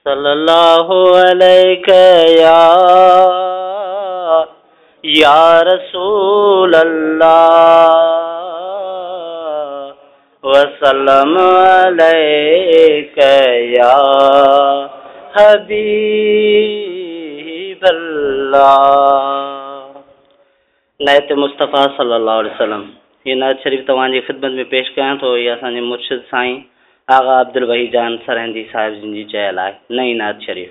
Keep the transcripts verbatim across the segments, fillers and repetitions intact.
सल्लल्लाहु अलैहि या या रसूल अल्लाह वसल्लम अलैका या हबीब अल्लाह। नायत मुस्तफ़ा सल्लल्लाहु अलैहि वसल्लम। ये नात शरीफ तव्हांजी ख़िदमत में पेश कयां थो। ये असांजे मुर्शिद साईं आगा अब्दुल वही जान सरहंदी साहिब जिन जी चयल आहे नई नात शरीफ।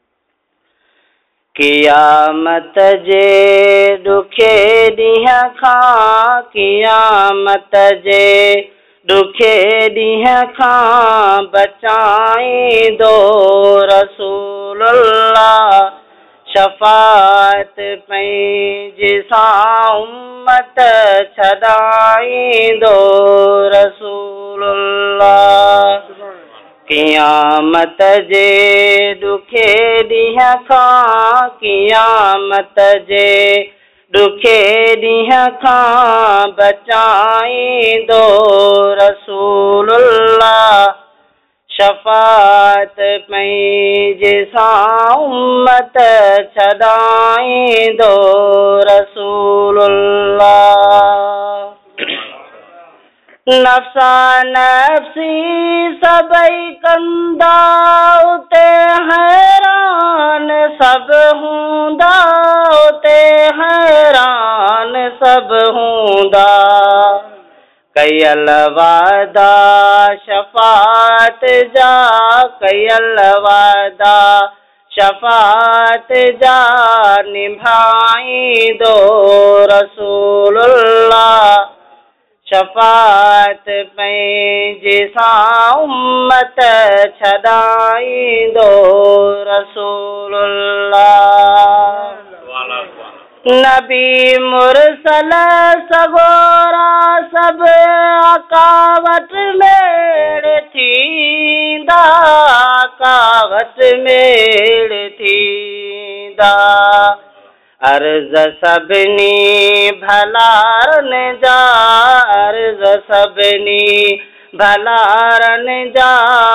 क़ियामत जे ॾुखे ॾींहं खां क़ियामत जे ॾुखे ॾींहं खां बचाईंदो रसूलुल्लाह शफ़ाअत पंहिंजे सां उम्मत छॾाईंदो रसूलुल्लाह। क़ियामत जे ॾुखे ॾींहं खां क़ियामत जे ॾुखे ॾींहं खां बचाईंदो रसूलुल्लाह शफ़ाअत पंहिंजे सां उम्मत छॾाईंदो रसूलुल्लाह। नफ़्सा नफ़्सी सभई कंदा उते हैरान सभु हूंदा उते हैरान सभु हूंदा कयल वादा शफ़ाअत जा कयल वादा शफ़ाअत जा निभाईंदो रसूलुल्लाह शफ़ाअत पंहिंजे सां उम्मत छॾाईंदो रसूलुल्लाह। नबी मुरसल सगोरा सभु अकावट मेड़ थींदा अकावट मेड़ थींदा अर्ज़ सभिनी भलारन जा अर्ज़ सभिनी भलारन जा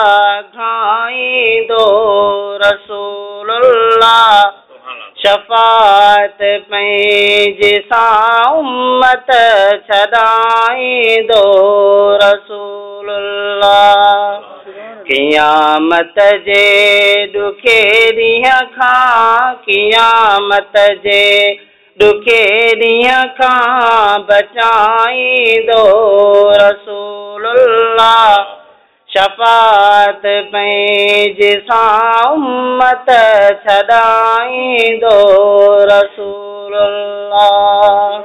घाईंदो रसूलुल्लाह शफ़ाअत पंहिंजे सां उम्मत छॾाईंदो रसूलुल्लाह। क़ियामत जे ॾुखे ॾींहं खां क़ियामत जे ॾुखे ॾींहं खां बचाईंदो रसूलुल्लाह शफ़ाअत पंहिंजे सां उम्मत छॾाईंदो रसूलुल्लाह।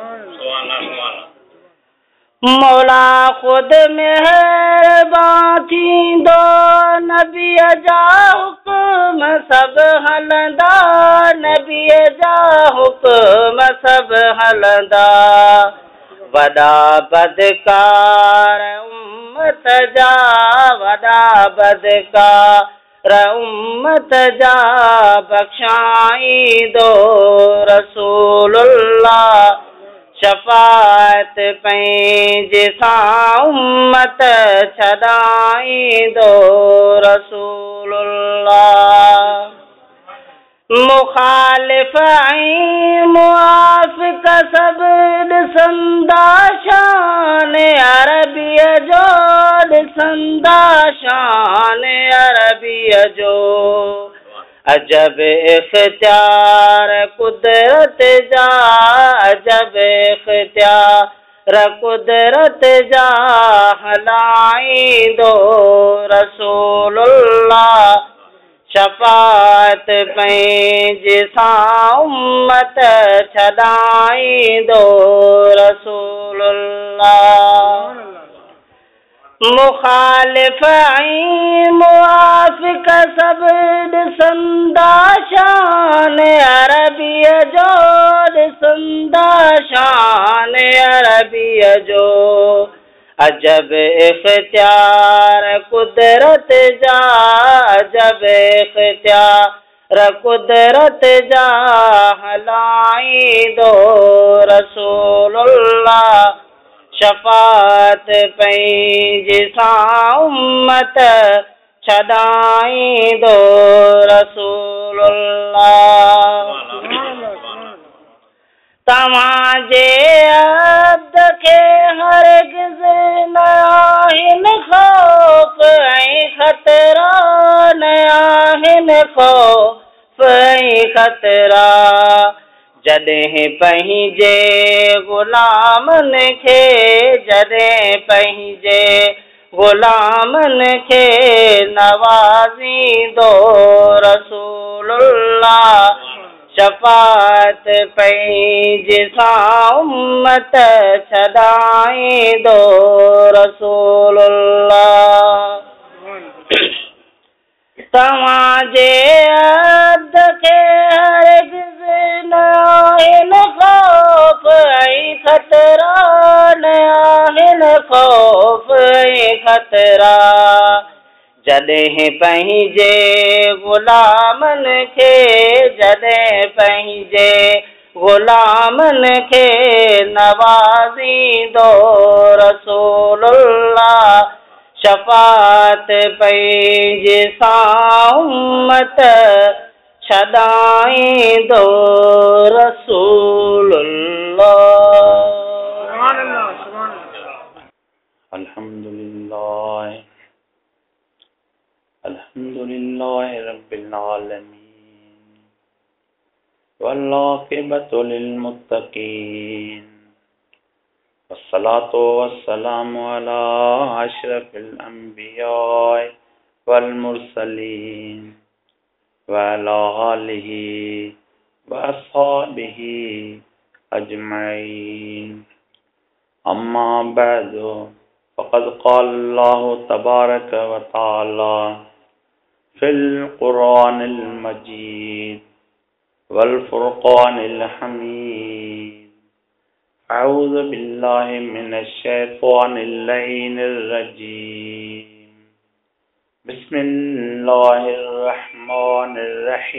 मौला ख़ुद मेहरबान थींदो नबीअ जा हुक्म सभु हलंदा नबीअ जा हुक्म सभु हलंदा वॾा बदकार उम्मत जा वॾा बदकार उम्मत जा बख़्शाईंदो रसूलुल्लाह शफ़ाअत पंहिंजे सां उम्मत छॾाईंदो रसूलुल्लाह। मुख़ालिफ़ ऐं मुआफ़िक़ सभु ॾिसंदा शान अरबीअ जो ॾिसंदा शान अरबीअ जो अजब इख़्तियार कुदरत जा अजब इख़्तियार कुदरत जा हलाईंदो रसूलुल्लाह शफ़ाअत पंहिंजे सां उम्मत छॾाईंदो रसूलुल्लाह। मुख़ालिफ़ ऐं मुआफ़िक़ सभु ॾिसंदा शान अरबीअ जो ॾिसंदा शान अरबीअ जो अजब इख़्तियार कुदरत जा अजब इख़्तियार कुदरत जा हलाईंदो रसूलुल्लाह शफ़ाअत पंहिंजे सां उम्मत छॾाईंदो रसूलुल्लाह। तव्हांजे अब्द खे हरगिज़ न आहिनि ख़ौफ़ ऐं ख़तरा, न आहिनि ख़ौफ़ ऐं ख़तरा। जॾहिं पंहिंजे ग़ुलामनि खे, जॾहिं पंहिंजे ग़ुलामनि खे नवाज़ींदो रसूलुल्लाह। शफ़ाअत पंहिंजे सां उम्मत छॾाईंदो रसूलुल्लाह। तव्हांजे अब्द खे हरगिज़ न आहिनि ख़ौफ़ ऐं ख़तरा, न आहिनि ख़ौफ़ ऐं ख़तरा। जॾहिं पंहिंजे ग़ुलामनि खे, जॾहिं पंहिंजे ग़ुलामनि खे नवाज़ींदो रसूलुल्लाह। शफ़ाअत पंहिंजे सां उम्मत छॾाईंदो रसूलुल्लाह। अल्हम्दुलिल्लाह अल्हम्दुलिल्लाह रब्बिल आलमीन वल आक़िबतु लिल मुत्तक़ीन वस्सलातु वस्सलामु अला अशरफिल अंबिया वल मुरसलीन व अला आलिहि व अस्हाबिहि अजमईन। अम्मा बअदु फ़क़द क़ाल अल्लाहु तबारक व तआला फिल क़ुरआनिल मजीद वल फ़ुरक़ानिल हमीद। अऊज़ु बिल्लाहि मिनश शैतानिर लईनिर रजीम। बिस्मिल्लाहिर रहमानिर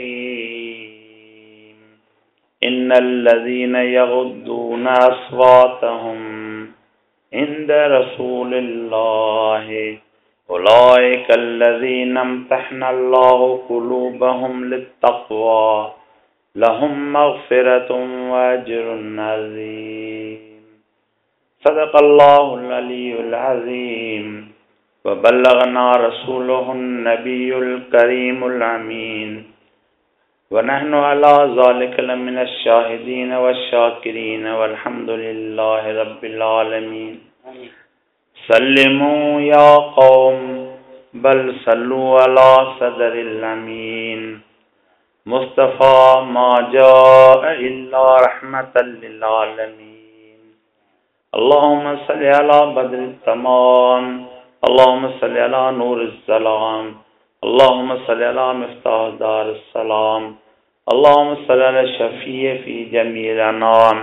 रहीम। इन्नल लज़ीना यग़ुद्दूना अस्वातहुम इंद रसूलिल्लाहि उलाइकल लज़ीना इम्तहनल्लाहु क़ुलूबहुम लित्तक़वा लहुम मग़फ़िरतुन व अज्रुन अज़ीम। सदक़ल्लाहुल अलियुल अज़ीम व बल्लगना रसूलुहुन नबियुल करीमुल अमीन व नहनु अला ज़ालिका लमिनश शाहिदीन वश्शाकिरीन वल्हम्दुलिल्लाहि रब्बिल आलमीन। सल्लिमू या कौम बल सल्लू अला सदरिल अमीन। मुस्तफ़ा मा जाअ इल्ला रहमतल लिल आलमीन। अल्लाहुम्मा सल्लि अला बद्रित तमाम, अल्लाहुम्मा सल्लि अला नूरिस सलाम, अल्लाहुम्मा सल्लि अला मिफ्ताह दारिस सलाम, अल्लाहुम्मा सल्लि अला शफ़ीअ फी जमील अनाम।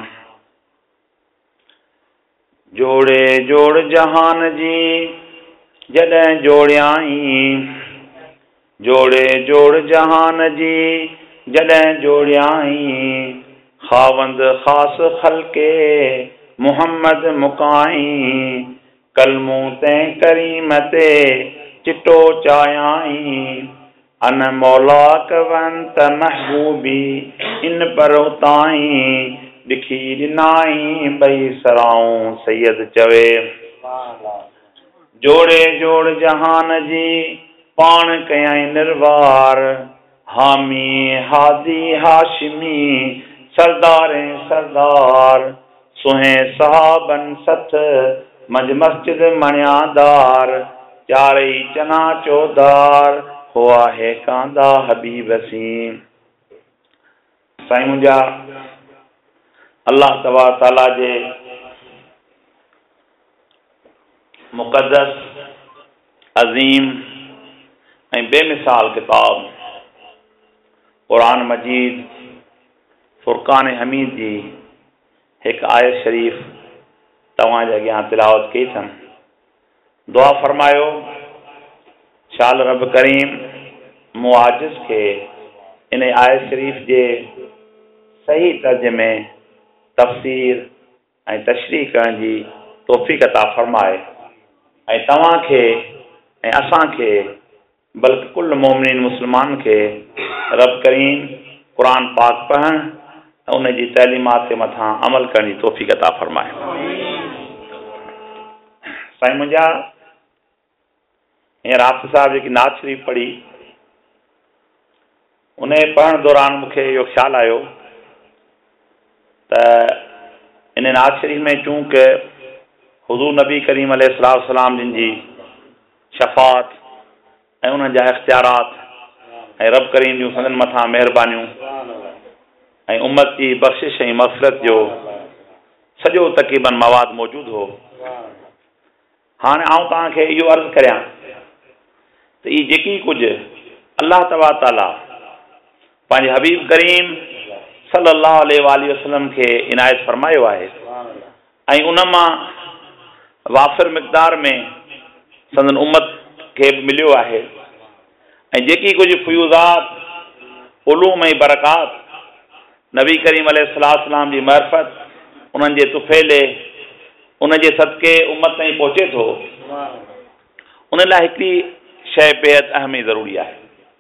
जोड़े जोड़ जहान जी जॾहिं जोड़ियाई, जोड़े जोड़ जहान जी जॾहिं जोड़ियाई। ख़ावंद ख़ास ख़ल्क़े मुहम्मद मुकाई। कलमू तैं करीम ते चिटो चायाई। अन मौला कवंत महबूबी इन पर उताई। लिखी ॾिनाई बई सराऊं सैयद चवे। जोड़े जोड़ जहान जी पाण कयाई निर्वार। हामी हादी हाशिमी सरदारे सरदार। सुहे सहाबन सथ मंझ मस्जिद मणियादार। चारई चना चौधार हुआ है कांदा हबीब सीम। साईं मुंहिंजा अल्लाह तबारक ताला जे मुक़द्दस अज़ीम ऐं बेमिसाल किताब क़ुरान मजीद फ़ुरक़ान हमीद जी हिकु आयत शरीफ़ तव्हांजे अॻियां तिलावत कई अथनि। दुआ फरमायो शाल रब करीम मूं आजिज़ खे इन आयत शरीफ़ जे सही तर्जुमे तफ़सीर ऐं तशरीह करण जी तौफ़ीक़ अता फ़रमाए ऐं तव्हांखे ऐं असांखे बल्कि कुल मोमिनीन मुस्लमान खे रब करीम क़ुरान पाक पढ़ण ऐं उन जी तइलीमात जे मथां अमल करण जी तौफ़ीक़ अता फ़रमाए। साईं मुंहिंजा हींअर हाफ़िज़ साहिब जेकी नात शरीफ़ पढ़ी उन पढ़ण दौरान मूंखे इहो ख़्यालु आयो त इन नात शरीफ़ में चूंकि हुज़ूर नबी करीम अलैहिस्सलातु वस्सलाम जिन जी शफ़ाअत ऐं उन्हनि जा इख़्तियारात ऐं रब करीम जूं संदनि मथां महिरबानियूं ऐं उम्मत जी बख़्शिश ऐं मग़फ़िरत जो सॼो तक़रीबन मवाद मौजूदु हो। हाणे आउं तव्हांखे इहो अर्ज़ु करियां त इहे जेकी कुझु अल्लाह तबारक ताला पंहिंजे हबीब करीम सल्लल्लाहु अलैहि वसल्लम खे इनायत फ़रमायो आहे ऐं उन मां वाफ़िर मिक़दार में संदन उम्मत खे मिलियो आहे ऐं जेकी कुझु फ़यूज़ात उलूम ऐं बरक़ात नबी करीम अलैहिस्सलातु वस्सलाम जी मअरिफ़त उन्हनि जे तुफ़ैले उन जे सदक़े उम्मत ताईं पहुचे थो उन लाइ हिकिड़ी शइ बेहद अहम ऐं ज़रूरी आहे।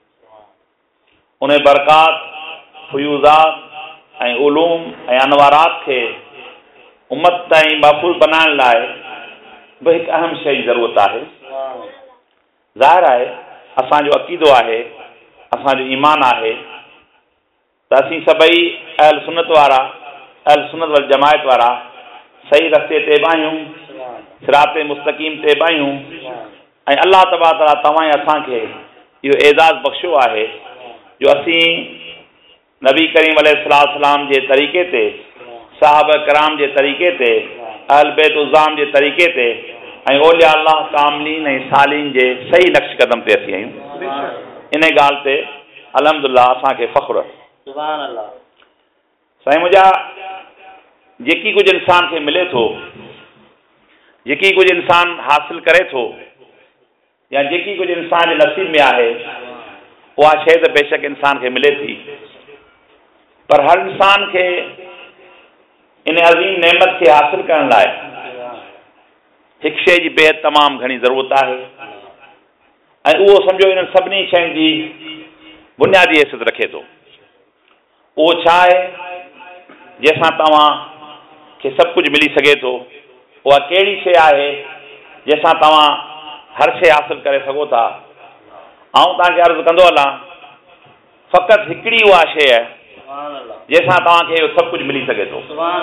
उन बरक़ात फ़यूज़ात ऐं उलूम ऐं अनवारात खे उम्मत ताईं महफ़ूज़ बनाइण लाइ बि हिकु अहम शइ जी ज़रूरत आहे। ज़ाहिर आहे असांजो अक़ीदो आहे असांजो ईमान आहे त असीं सभई अहल सुन्नत वारा अहल सुन्नत वल जमायत वारा सही रस्ते ते बि आहियूं सिरात मुस्तक़ीम ते बि आहियूं ऐं अल्लाह तबारक ताला तव्हां ऐं असांखे इहो एज़ाज़ बख़्शियो आहे जो असीं नबी करीम अलैहिस्सलातु वस्सलाम जे तरीक़े ते सहाबा किराम जे तरीक़े ते अहल बैत उज़्ज़ाम जे तरीक़े ते ऐं औलिया अल्लाह कामिलीन ऐं सालीन जे सही नक्श कदम ते असीं आहियूं। इन ॻाल्हि ते अल्हम्दुलिल्लाह असांखे फ़ख़्रु आहे। सुभान अल्लाह। साईं मुंहिंजा जेकी कुझु इंसान खे मिले थो जेकी कुझु इंसान हासिल करे थो या जेकी कुझु इंसान जे नसीब में आहे उहा शइ त बेशक इंसान खे मिले थी पर हर इंसान खे इन अज़ीम नेमत खे हासिल करण लाइ हिकु शइ जी बेहद तमामु घणी ज़रूरत आहे ऐं उहो सम्झो इन्हनि सभिनी शयुनि जी बुनियादी हैसियत रखे थो। उहो छा आहे जंहिंसां तव्हां खे सभु कुझु मिली सघे थो उहा कहिड़ी शइ आहे जंहिंसां तव्हां हर शइ हासिल करे सघो था। आउं तव्हांखे अर्ज़ु कंदो हलां फ़क़ति हिकिड़ी उहा शइ आहे जंहिंसां तव्हांखे इहो सभु कुझु मिली सघे थो।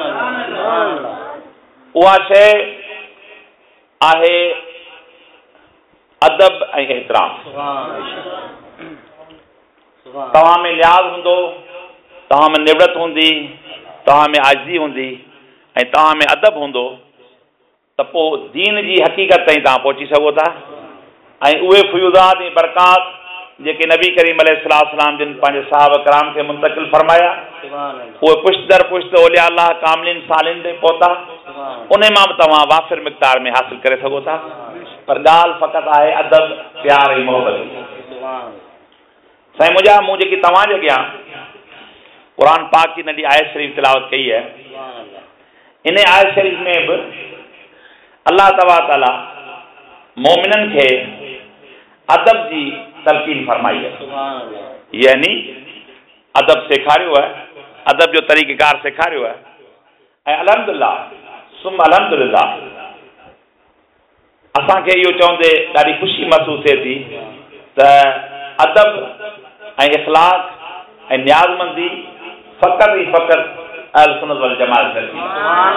उहा शइ आहे अदब ऐं एहतराम। तव्हां में लिहाज़ हूंदो तव्हां में निवड़त हूंदी तव्हां में आजिज़ी हूंदी ऐं तव्हां में अदब हूंदो त पोइ दीन जी हक़ीक़त ताईं तव्हां पहुची सघो था ऐं उहे फ़यूज़ात ऐं बरक़ात जेके नबी करीम अलैहिस्सलातु वस्सलाम जिन पंहिंजे सहाबा किराम खे मुंतक़िल फ़रमाया उहे पुश्त दर पुश्त औलिया अल्लाह कामिलीन सालिन ते पहुता उन मां बि तव्हां वाफ़िर मिक़दार में हासिल करे सघो था पर ॻाल्हि फ़क़ति आहे अदब प्यार ऐं मोहबत। साईं मुंहिंजा मूं जेकी तव्हांजे अॻियां क़ुरान पाक जी नंढी आयत शरीफ़ तिलावत कई आहे इन आयत शरीफ़ में बि अल्लाह तबारक ताला मोमिननि खे अदब जी तलक़ीन फ़रमाई आहे यानी अदब सेखारियो आहे अदब जो तरीक़ेकार सेखारियो आहे ऐं अल्हम्दुलिल्लाह सुम अल्हम्दुलिल्लाह असांखे इहो चवंदे ॾाढी ख़ुशी महसूस थिए थी त अदब ऐं इख़लाक़ ऐं न्याज़मंदी फ़क़ति ई फ़क़ति अहल सुन्नत वल जमात करे थी।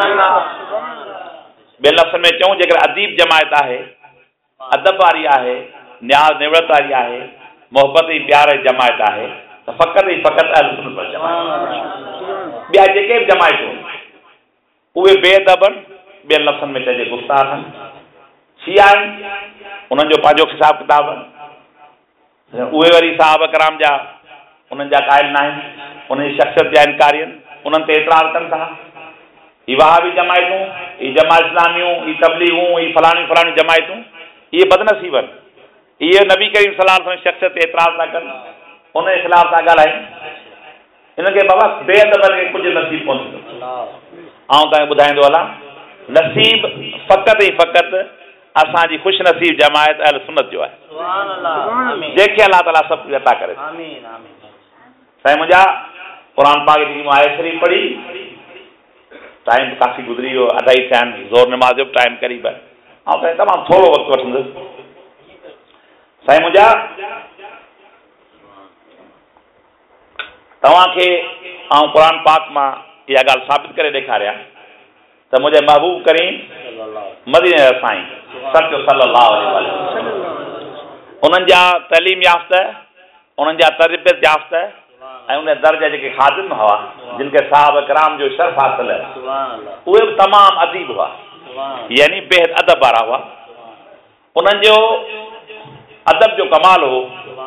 ॿिए लफ़्ज़नि में चऊं जेकर अदीब जमायत आहे अदब वारी आहे न्याज़ निवड़त वारी आहे मोहबत ऐं प्यार जी जमायत आहे त फ़क़ति ई फ़क़ति अहल सुन्नत वल जमात। ॿिया जेके बि जमायतूं उहे बेअदब आहिनि ॿियनि लफ़्ज़नि में चइजे गुस्ताख़ आहिनि शिया आहिनि उन्हनि जो पंहिंजो हिसाब किताब आहे उहे वरी साहब कराम जा उन्हनि जा क़ाइल न आहिनि उन्हनि जी शख़्सियत जा इनकारी आहिनि उन्हनि ते एतिराज़ कनि था। ही वहाबी जमायतूं ही जमात इस्लामियूं ही तबलीगूं ही फलाणी फलाणी जमायतूं इहे बदनसीब आहिनि इहे नबी करीम सल्लल्लाहु अलैहि वसल्लम जी शख़्सियत ते एतिराज़ था कनि उन जे ख़िलाफ़ था ॻाल्हाइनि हिनखे बाबा बेअदब खे कुझु नसीब कोन थींदो। आउं तव्हांखे ॿुधाईंदो हलां नसीब फ़क़ति ई फ़क़ति असांजी ख़ुशि नसीब जमायत अहल सुन्नत जो आहे जंहिंखे अल्लाह ताला सभु कुझु अता करे साईं मुंहिंजा क़ुरान पाक जी आयत शरीफ़ पढ़ी टाइम काफ़ी गुज़री वियो अढाई थिया आहिनि ज़ोर नमाज़ जो बि टाइम क़रीब आहे ऐं साईं तमामु थोरो वक़्तु वठंदुसि साईं मुंहिंजा तव्हांखे आउं क़ुरान पाक मां इहा ॻाल्हि साबित करे ॾेखारियां त मुंहिंजे महबूब करीम मदीने जा साईं सचो सल्लल्लाहु अलैहि वसल्लम उन्हनि जा तइलीम याफ़्ता उन्हनि जा तरबियत याफ़्ता ऐं उन दर्जे जेके ख़ादिम हुआ जिन खे साहब कराम जो शर्फ़ हासिल आहे उहे बि तमामु अदीब हुआ यानी बेहद अदब वारा हुआ उन्हनि जो अदब जो कमाल हो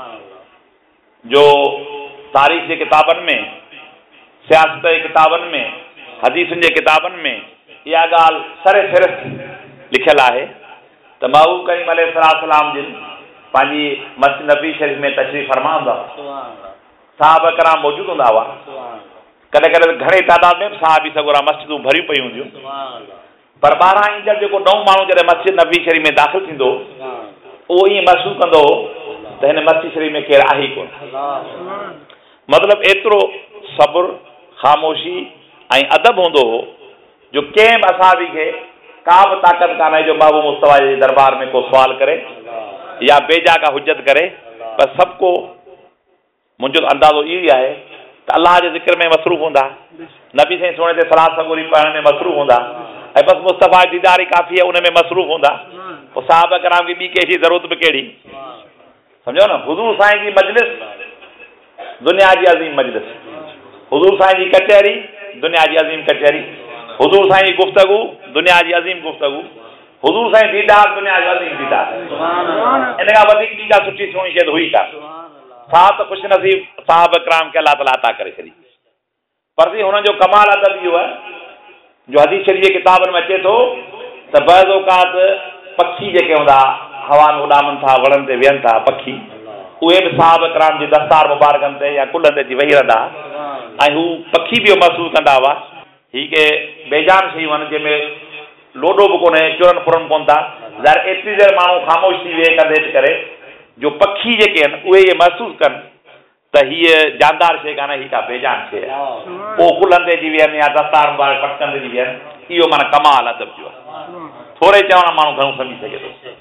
जो तारीख़ जे किताबनि में सियासत जे किताबनि में हदीसुनि जे किताबनि में इहा ॻाल्हि सरे फ़हिरिस्त लिखियलु आहे त महबूब करीम अलैहिस्सलाम जिन पंहिंजी मस्जिद नबी शरीफ़ में तशरीफ़ फरमा हूंदा साहब कराम मौजूदु हूंदा हुआ कॾहिं कॾहिं घणे तादाद में साहबी सगोरा मस्जिदूं भरियूं पयूं हूंदियूं पर ॿारहं ईंदड़ जेको नओं माण्हू जॾहिं मस्जिद नबी शरीफ़ में दाख़िल थींदो उहो ईअं महसूसु कंदो हो त हिन मस्जिद शरीफ़ में केरु आहे ई कोन मतिलबु एतिरो सब्र ख़ामोशी ऐं अदब हूंदो हो जो कंहिं बि असाबी खे का बि ताक़त कान्हे जो महबूब मुस्तफ़ा जे दरबार में को सुवाल करे या बेजा का हुजत करे पर सभु को मुंहिंजो अंदाज़ो इहो ई आहे त अलाह जे ज़िक्र में मसरूफ़ हूंदा नबी साईं सोणे ते सलात सगोरी पढ़ण में मसरूफ़ हूंदा ऐं बसि मुस्तफ़ा जी दीदारी काफ़ी आहे उन में मसरूफ़ हूंदा पोइ साहब कराम खे ॿी कंहिंजी ज़रूरत बि कहिड़ी सम्झो न हुज़ूर साईं जी मजलिस दुनिया जी अज़ीम मजलिस हुज़ूर साईं जी कचहरी दुनिया जी अज़ीम कचहरी हुज़ूर साईं जी गुफ़्तगू दुनिया जी अज़ीम गुफ़्तगू हुज़ूर साईं दीदार दुनिया जो अज़ीम दीदार इन खां वधीक ॿी का सुठी सुहिणी शइ हुई का छा त ख़ुशि नसीब साहब कराम खे अलाह ताला अता करे छॾी पर हुननि जो कमाल अदब इहो आहे जो हदीस शरीफ़ जे किताबनि में अचे थो त बज़ औक़ात पखी जेके हूंदा हवा में उॾामनि था वणनि ते वेहनि था पखी उहे बि साहब कराम जी दस्तार मुबारकनि ते या कुलनि ते अची वेही रहंदा ऐं हू पखी बि महसूसु कंदा हुआ ही के बेजान शयूं आहिनि जंहिंमें लोॾो बि कोन्हे चुरनि फुरनि कोन था ज़ाहिर एतिरी देरि माण्हू ख़ामोश थी वेही कंदे करे जो पखी जेके आहिनि उहे इहे महसूसु कनि त हीअ जानदार शइ कान्हे हीअ का बेजान शइ आहे पोइ कुलनि ते अची वियनि या दस्तार मुबारक पटकनि ते अची वियनि इहो माना कमाल अदब जो आहे थोरे चवण माण्हू घणो सम्झी सघे थो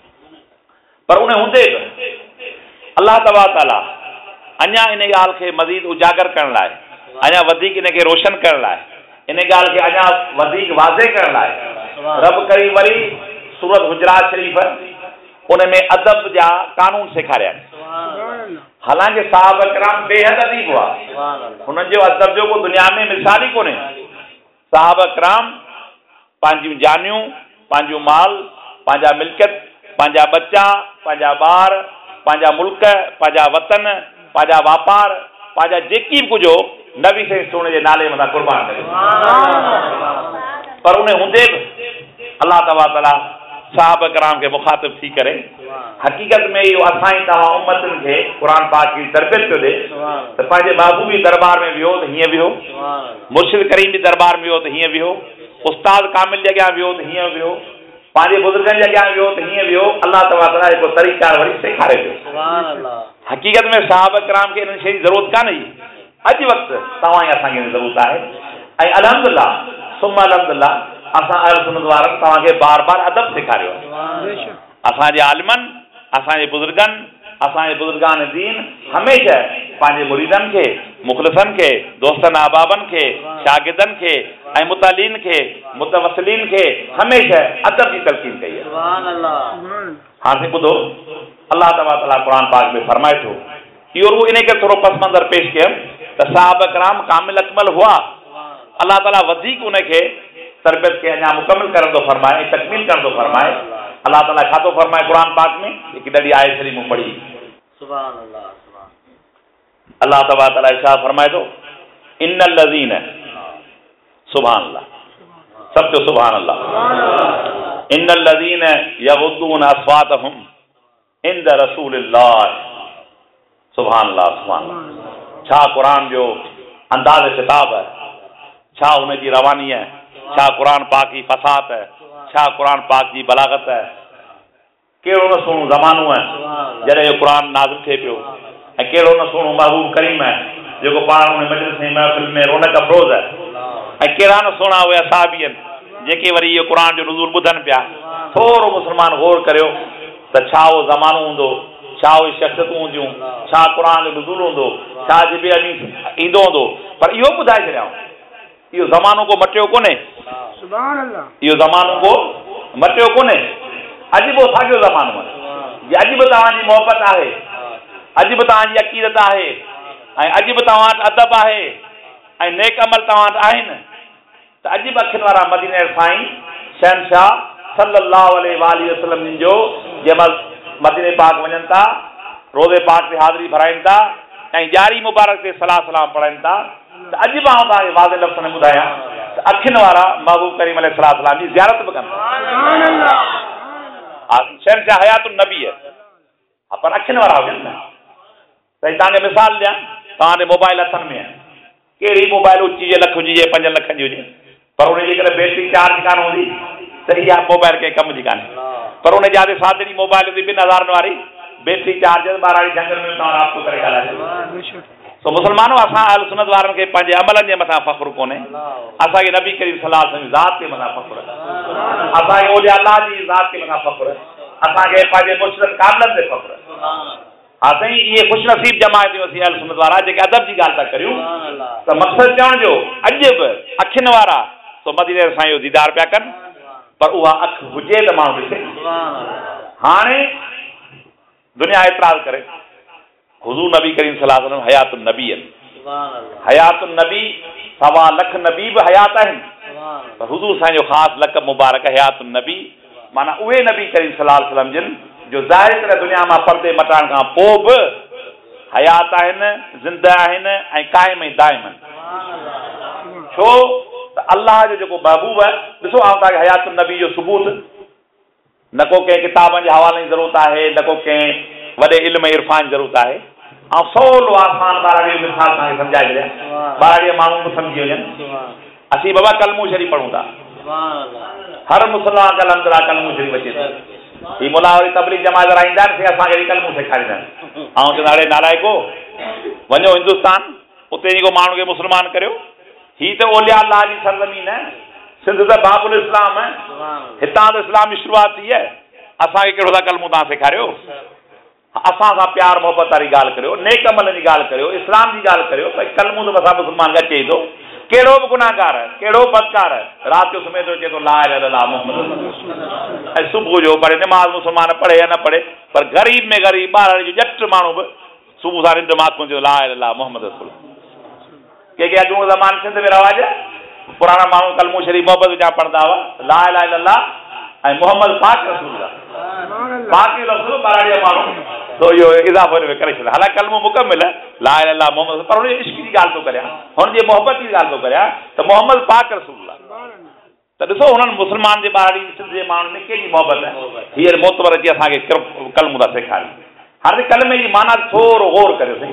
पर उन हूंदे बि अलाह तबार ताला अञा इन ॻाल्हि खे मज़ीद उजागर करण लाइ अञा वधीक इन खे रोशन करण लाइ इन ॻाल्हि खे अञा वधीक वाज़े करण लाइ रब करी वरी सूरत हुजरात शरीफ़ उन में अदब जा कानून सेखारिया हालांकि साहब कराम बेहद अदीब हुआ हुननि जो अदब जो को दुनिया में मिसाल ई कोन्हे साहब कराम पंहिंजूं जानियूं पंहिंजूं माल पंहिंजा मिल्कियत पंहिंजा बच्चा पंहिंजा ॿार पंहिंजा मुल्क पंहिंजा वतन पंहिंजा वापार पंहिंजा जेकी बि कुझु हो नबी साईं सोणे जे नाले मथां क़ुर्बान करे पर उन हूंदे बि अलाह तबारक ताला साहब कराम खे मुखातिब थी करे हक़ीक़त में इहो असां ई तव्हां उम्मतुनि खे क़ुरान पाक जी तरबियत पियो ॾे त पंहिंजे महबूबी दरबार में वियो त हीअं वियो मुर्शिद करीम जी दरबार में वियो त हीअं वियो उस्ताद कामिल जे अॻियां वियो त हीअं वियो पंहिंजे बुज़ुर्गनि जे अॻियां वियो त हीअं वियो अलाह तबारक ताला हिकु तरीक़ार वरी सेखारे पियो हक़ीक़त में साहब कराम खे इन्हनि शइ जी ज़रूरत कान्हे अॼु वक़्तु तव्हां ई असांखे ज़रूरत आहे ऐं अल्हम्दुलिल्लाह सुम्मा अल्हम्दुलिल्लाह असां अहल सुन्नत वारनि तव्हांखे बार बार अदब सेखारियो आहे असांजे आलिमनि असांजे बुज़ुर्गनि असांजे बुज़ुर्गान दीन हमेशह पंहिंजे मुरीदनि खे मुख़लिसनि खे दोस्तनि अहबाबनि खे शागिर्दनि खे ऐं मुतालीन खे मुतवसिलीन खे हमेशह अदब जी तलक़ीन कई आहे हाणे ॿुधो अलाह तबारक ताला क़ुरान पाक में फरमाए थो इहो रूह इन खे थोरो पस मंज़र पेश कयमि त साहब कराम कामिल अकमल हुआ अलाह ताला वधीक उनखे तरबियत खे अञा मुकमिल करण थो फरमाए तकमील करण थो फरमाए अलाह ताला छा थो फरमाए क़ुरान पाक में हिकु ॾाढी आयत शरीफ़ मूं पढ़ी सुभान अल्लाह सुभान अल्लाह तबारक ताला इरशाद फरमाए थो इन्नल लज़ीन सुभान अल्लाह सब जो सुभान अल्लाह इन्नल लज़ीन यग़ुद्दून अस्वातहुम इंद रसूलिल्लाह सुभान अल्लाह सुभान अल्लाह छा क़ुरान जो अंदाज़ किताब है छा हुनजी रवानी है छा क़ुरान पाक जी फ़साहत है छा क़ुरान पाक जी बलागत है कहिड़ो न सुहिणो ज़मानो है जॾहिं इहो क़ुरान नाज़िल थिए पियो ऐं कहिड़ो न सुहिणो महबूब करीम है जेको पाण उन मजलिस में महफ़िल में रौनक अफ़रोज़ आहे। ऐं कहिड़ा न सुहिणा उहे असहाबी आहिनि जेके वरी इहो क़ुर जो नुज़ूल ॿुधनि पिया। थोरो मुस्लमान गौर करियो त छा उहो ज़मानो हूंदो, छा उहे शख़्सियतूं हूंदियूं, छा क़ुर जो नुज़ूल हूंदो, छा जिबे अमीन ईंदो हूंदो। पर इहो ॿुधाए छॾियाऊं, इहो ज़मानो को मटियो कोन्हे, इहो ज़मानो को मटियो कोन्हे। अॼु बि साॻियो ज़मानो आहे, अॼु बि तव्हांजी मोहबत आहे, अॼु बि तव्हांजी अक़ीदत आहे, ऐं अॼु बि तव्हां वटि अदब आहे, ऐं नेक अमल तव्हां वटि आहिनि। त अॼु बि अखियुनि वारा मदीने साईं शहनशाह सल्लल्लाहु अलैहि वसल्लम जो जंहिंमहिल मदीने पाक वञनि था, रोज़े पाक ते हाज़िरी भराइनि था ऐं ॼारी मुबारक ते सलाह सलाम पढ़नि था। त अॼु बि आउं तव्हांखे वाज़े लफ़्ज़ में ॿुधायां त अखियुनि वारा महबूब करीम अलैहि सलातो सलाम जी ज़ियारत बि कनि था। शहनशाह हयातुन नबी आहे, हा, पर अखियुनि वारा हुजनि न। त तव्हांखे मिसाल ॾियां, तव्हांजे मोबाइल हथनि में आहे, कहिड़ी मोबाइल उची हुजे, लख जी हुजे, पंज लख जी हुजे, पर उनजी करे बैटरी चार्ज कान हूंदी त इहा मोबाइल कंहिं कम जी कान्हे। पर उन जाते सादड़ी मोबाइल हूंदी ॿिनि हज़ारनि वारी, बैटरी चार्जर ॿारहाड़ी झंगल में तव्हां राब्तो करे ॻाल्हाए। सो मुस्लमानो, असां अहल सुन्नत वारनि खे पंहिंजे अमलनि जे मथां फ़ख़्रु कोन्हे, असांखे नबी करीम सल्लल्लाहु अलैहि वसल्लम ज़ात जे मथां फ़ख़्रु आहे, असांखे औलिया अल्लाह जी ज़ात जे मथां फ़ख़्रु आहे, असांखे पंहिंजे मुर्शिदनि कामिलनि ते फ़ख़्रु आहे। हा साईं, इहे ख़ुशनसीब जमायतूं असीं अहल सुन्नत वारा जेके अदब जी ॻाल्हि था करियूं। त मक़सदु चवण जो अॼु बि अखियुनि वारा सो मदीने साईं जो दीदार पिया कनि, पर उहा अखि हुजे त माण्हू ॾिसे। हाणे दुनिया एतिराज़ करे, हुज़ूर नबी करीम सल्लल्लाहु अलैहि वसल्लम हयातुन नबी आहिनि, हयातुन नबी, सवा लख नबी बि हयात आहिनि, पर हुज़ूर साईं जो ख़ासि लक़ब मुबारक हयातुन नबी, माना उहे नबी करीम सल्लल्लाहु अलैहि वसल्लम जिन जो ज़ाहिर करे दुनिया मां पर्दे मटाइण खां पोइ बि हयात आहिनि, ज़िंदा आहिनि ऐं क़ाइम ऐं दाइम आहिनि। छो त अल्लाह जो जेको महबूब आहे, ॾिसो आउं तव्हांखे हयातुन नबी जो सबूत, न को कंहिं किताबनि जे हवाले जी ज़रूरत आहे, न को कंहिं वॾे इल्म इरफान जी ज़रूरत आहे। ऐं सवलो आसान ॿारहं ॾींहं मिसाल तव्हांखे सम्झाए छॾियां, ॿारहं ॾींहं माण्हू बि सम्झी वञनि। असीं बाबा कलमो शरीफ़ पढ़ूं था, हर मुस्लमान कल अंदरा कलमो शरीफ़ अचे थो। ही मुला वरी तबलीग जमात वारा ईंदा आहिनि, असांखे कलमो सेखारींदा आहिनि। ऐं चवंदा अड़े नालाइको, वञो हिंदुस्तान, उते जेको माण्हू खे मुस्लमान करियो। ही त औलिया अल्लाह जी सरज़मीन आहे, सिंध त बाबुल इस्लाम आहे, हितां त इस्लाम जी शुरूआत थी आहे। असांखे कहिड़ो था कलमो तव्हां सेखारियो? असां सां प्यार मोहबत वारी ॻाल्हि करियो, नेक अमल जी ॻाल्हि करियो, इस्लाम जी ॻाल्हि करियो। भई कलमो त असां मुस्लमान खे अचे थो, कहिड़ो बि गुनाहगार आहे, कहिड़ो बदकार आहे, राति जो सुम्हे थो अचे थो ला इलाहा इल्लल्लाह मुहम्मद, ऐं सुबुह जो पढ़े, नमाज़ मुस्लमान पढ़े या न पढ़े, पर ग़रीब में ग़रीब ॿारहं जो ॼट माण्हू बि सुबुह सां निंड मां थो ला इलाहा इल्लल्लाह मुहम्मद रसूल। कंहिंखे अॻूं ज़माने सिंध में रवाज, पुराणा माण्हू कलमो शरीफ़ मोहबत जा पढ़ंदा हुआ, ला इलाहा इल्लल्लाह ऐं मोहम्मद पाक रसूल, पाक रसूल ॿारहं माण्हू तो इहो इज़ाफ़ो हिन में करे छॾियो। हालांकि कलमो मुकमिल आहे, ला इलाहा इल्लल्लाह मोहम्मद, पर हुनजे इश्क जी ॻाल्हि थो करियां, हुनजी मोहबत जी ॻाल्हि थो करियां त मोहम्मद पाक रसूल आहे। त ॾिसो हुननि मुस्लमान जे ॿारहं सिंध जे माण्हुनि में कहिड़ी मोहबत आहे। हींअर मोतबर अची असांखे कलमो था सेखारिनि। हाणे कलमे जी माना थोरो गौर करियो साईं।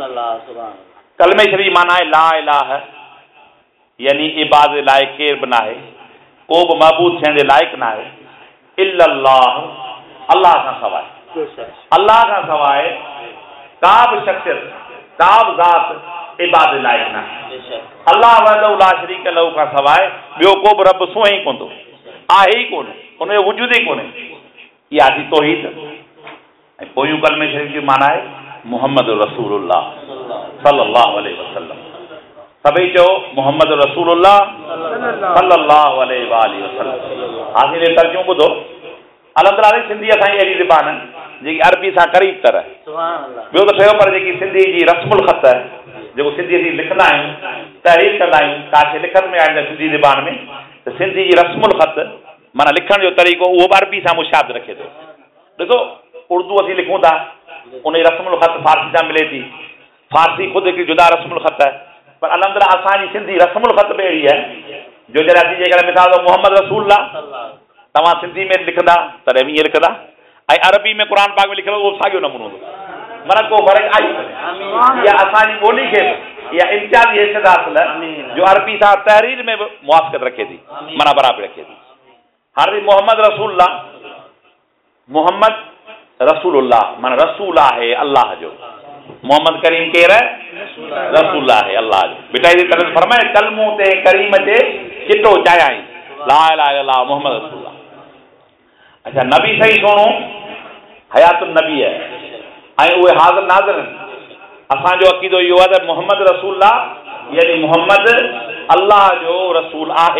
कलमे शरीफ़ जी माना आहे ला इलाहा, यानी इबादत लाइ केर बि न आहे, को बि महबूद थियण जे लाइक़ु न आहे, इल्लल्लाह, अल्लाह खां सवाइ, अल्लाह खां सवाइ का बि शख़्सियत, का बि ज़ात इबादत लाइक़ु न आहे। अल्लाह वहदहू ला शरीक लहू खां सवाइ ॿियो को बि रब सुहे ई कोन थो, आहे ई कोन, हुनजो वजूद ई कोन्हे। इहा थी तौहीद। ऐं पोयूं कलमे शरीफ़ जी माना आहे मुहम्मद रसूलुल्लाह सल्लल्लाहु अलैहि वसल्लम। सभई चओ मुहम्मद रसूलुल्लाह सल्लल्लाहु अलैहि वसल्लम। हासिल तर्जुमो ॿुधो, अलहमदुलिल्लाह सिंधी असांजी अहिड़ी ज़बान आहे जेकी अरबी सां करीब तर आहे। ॿियो त ठहियो, पर जेकी सिंधी जी रस्मुल ख़त आहे, जेको सिंधी असीं लिखंदा आहियूं, तहरीर कंदा आहियूं, काशे लिखत में आहे सिंधी ज़बान में, त सिंधी जी रस्मुल ख़त माना लिखण जो तरीक़ो उहो बि अरबी सां मुशाद रखे थो। ॾिसो उर्दू असीं लिखूं था, उन जी रस्मुल ख़त फारसी सां मिले थी, फारसी ख़ुदि हिकिड़ी जुदा रस्मुल ख़त आहे, पर अलहमदुलिल्लाह असांजी सिंधी रस्मुल ख़त बि अहिड़ी आहे जो जॾहिं असीं जेकॾहिं मिसाल त मोहम्मद रसूलुल्लाह तव्हां सिंधी में लिखंदा तॾहिं बि ईअं लिखंदा, ऐं अरबी में क़ुर पाक में लिखियलु उहो साॻियो नमूनो हूंदो, माना को फ़र्क़ु आहे कोन्हे। इहा असांजी ॿोली खे बि इहा इम्तियाज़ी हैसियत हासिल आहे जो अरबी सां तहरीर में बि मुवाफ़क़त रखे थी, माना बराबरि रखे थी। हाणे मोहम्मद रसूलुल्लाह, मोहम्मद रसूलुल्लाह माना रसूल आहे अल्लाह जो, मोहम्मद करीम केर है? रसूल है अल्लाह जो। बेटा ये तरह फरमाए कलमो ते करीम ते चिट्टो चायाई ला इलाहा इल्लल्लाह मोहम्मद रसूल। अच्छा नबी सही सोनो हयातुन नबी है ऐं उहे हाज़िर नाज़िर असांजो अक़ीदो इहो आहे त मोहम्मद रसूल यानी मोहम्मद अल्लाह जो रसूल आहे।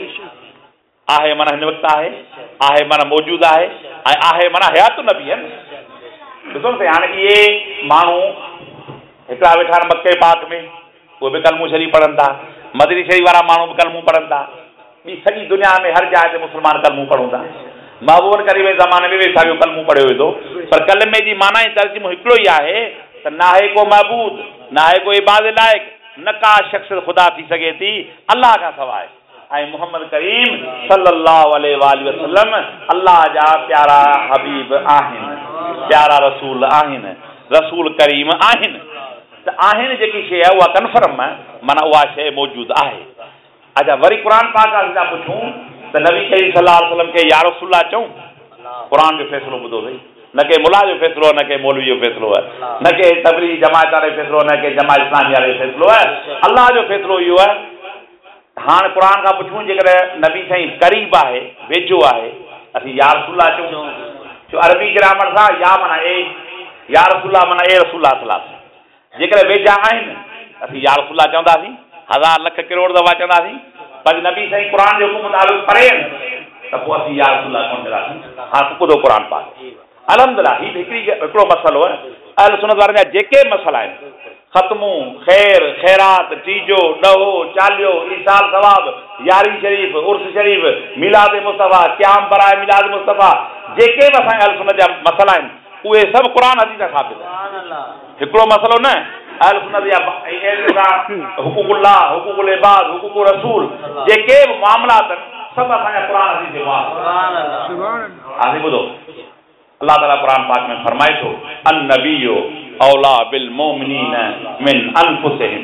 आहे माना हिन वक़्तु आहे, आहे माना मौजूदु आहे ऐं आहे माना हयातुन नबी आहे न। ॾिसो न हाणे इहे माण्हू हिकिड़ा वेठा आहिनि मके पाक में उहे बि कलमू शरीफ़ पढ़नि था, मदनी शरीफ़ वारा माण्हू बि कलमू पढ़नि था, ॿी सॼी दुनिया में हर जाइ ते मुस्लमान कलमू पढ़ूं था। महबूबन करीम ज़माने में बि असांजो कलमू पढ़ियो वेंदो, पर कलमे जी माना ऐं तर्जुमो हिकिड़ो ई आहे त ना आहे को महबूद, ना आहे को इबाद लाइक़, न का शख़्स ख़ुदा थी सघे थी अल्लाह खां सवाइ। ऐं मोहम्मद करीम सल्लल्लाहु अलैहि वसल्लम अल्लाह जा प्यारा हबीब आहिनि, प्यारा रसूल आहिनि, रसूल करीम आहिनि। त आहिनि जेकी शइ आहे उहा कन्फर्म आहे, माना उहा शइ मौजूदु आहे। अच्छा वरी क़ुर पाक खां पुछूं त नबी करीम सल्लल्लाहु अलैहि वसल्लम खे या रसूल चऊं? क़ुर जो फ़ैसिलो ॿुधो अथई, न के मुला जो फ़ैसिलो, न के मौलवी जो फ़ैसिलो आहे, न के तबलीगी जमात वारे फ़ैसिलो, न के जमात इस्लामी वारे फ़ैसिलो आहे, अल्लाह जो फ़ैसिलो इहो आहे। हाणे क़ुर खां पुछूं जेकॾहिं नबी साईं क़रीब आहे, वेझो आहे, असीं या रसूल चऊं छो अरबी ग्रामर सां या माना ए, या रसूल माना ए रसूल सलाह। जेकॾहिं वेझा आहिनि असीं या रसूल चवंदासीं, हज़ार लख करोड़ दफ़ा चवंदासीं, पर नबी साईं क़ुर जे हुकुम मुताबिक़ परे आहिनि त पोइ असीं या रसूल कोन चवंदासीं। हा ॿुधो क़ुर पाक अल्हम्दुलिल्लाह हीउ हिकिड़ी हिकिड़ो मसइलो आहे। अहल सुन्नत वारनि जा जेके मसइला आहिनि ख़त्मू, ख़ैर, ख़ैरात, तीजो, ॾहो, चालीहो, ईसाल सवाब, यारी शरीफ़, उर्स शरीफ़, मिलाद मुस्तफ़ा, क़याम बराए मिलाद मुस्तफ़ा, जेके बि असांजे अहल सुन्नत जा मसइला आहिनि उहे सभु क़ुर हदीस सां साबित आहिनि। हिकिड़ो मसइलो न अहल सुन्नत जा हुकूकुल्लाह, हुकूकुल इबाद, हुकूकुर रसूल जेके बि मामलात आहिनि सभु असांजा क़ुर हदीस जे मुआफ़िक़। हाणे ॿुधो अल्लाह ताला क़ुर पाक में फरमाए थो अन नबियो औला बिल मोमिनीन मिन अनफुसिहिम।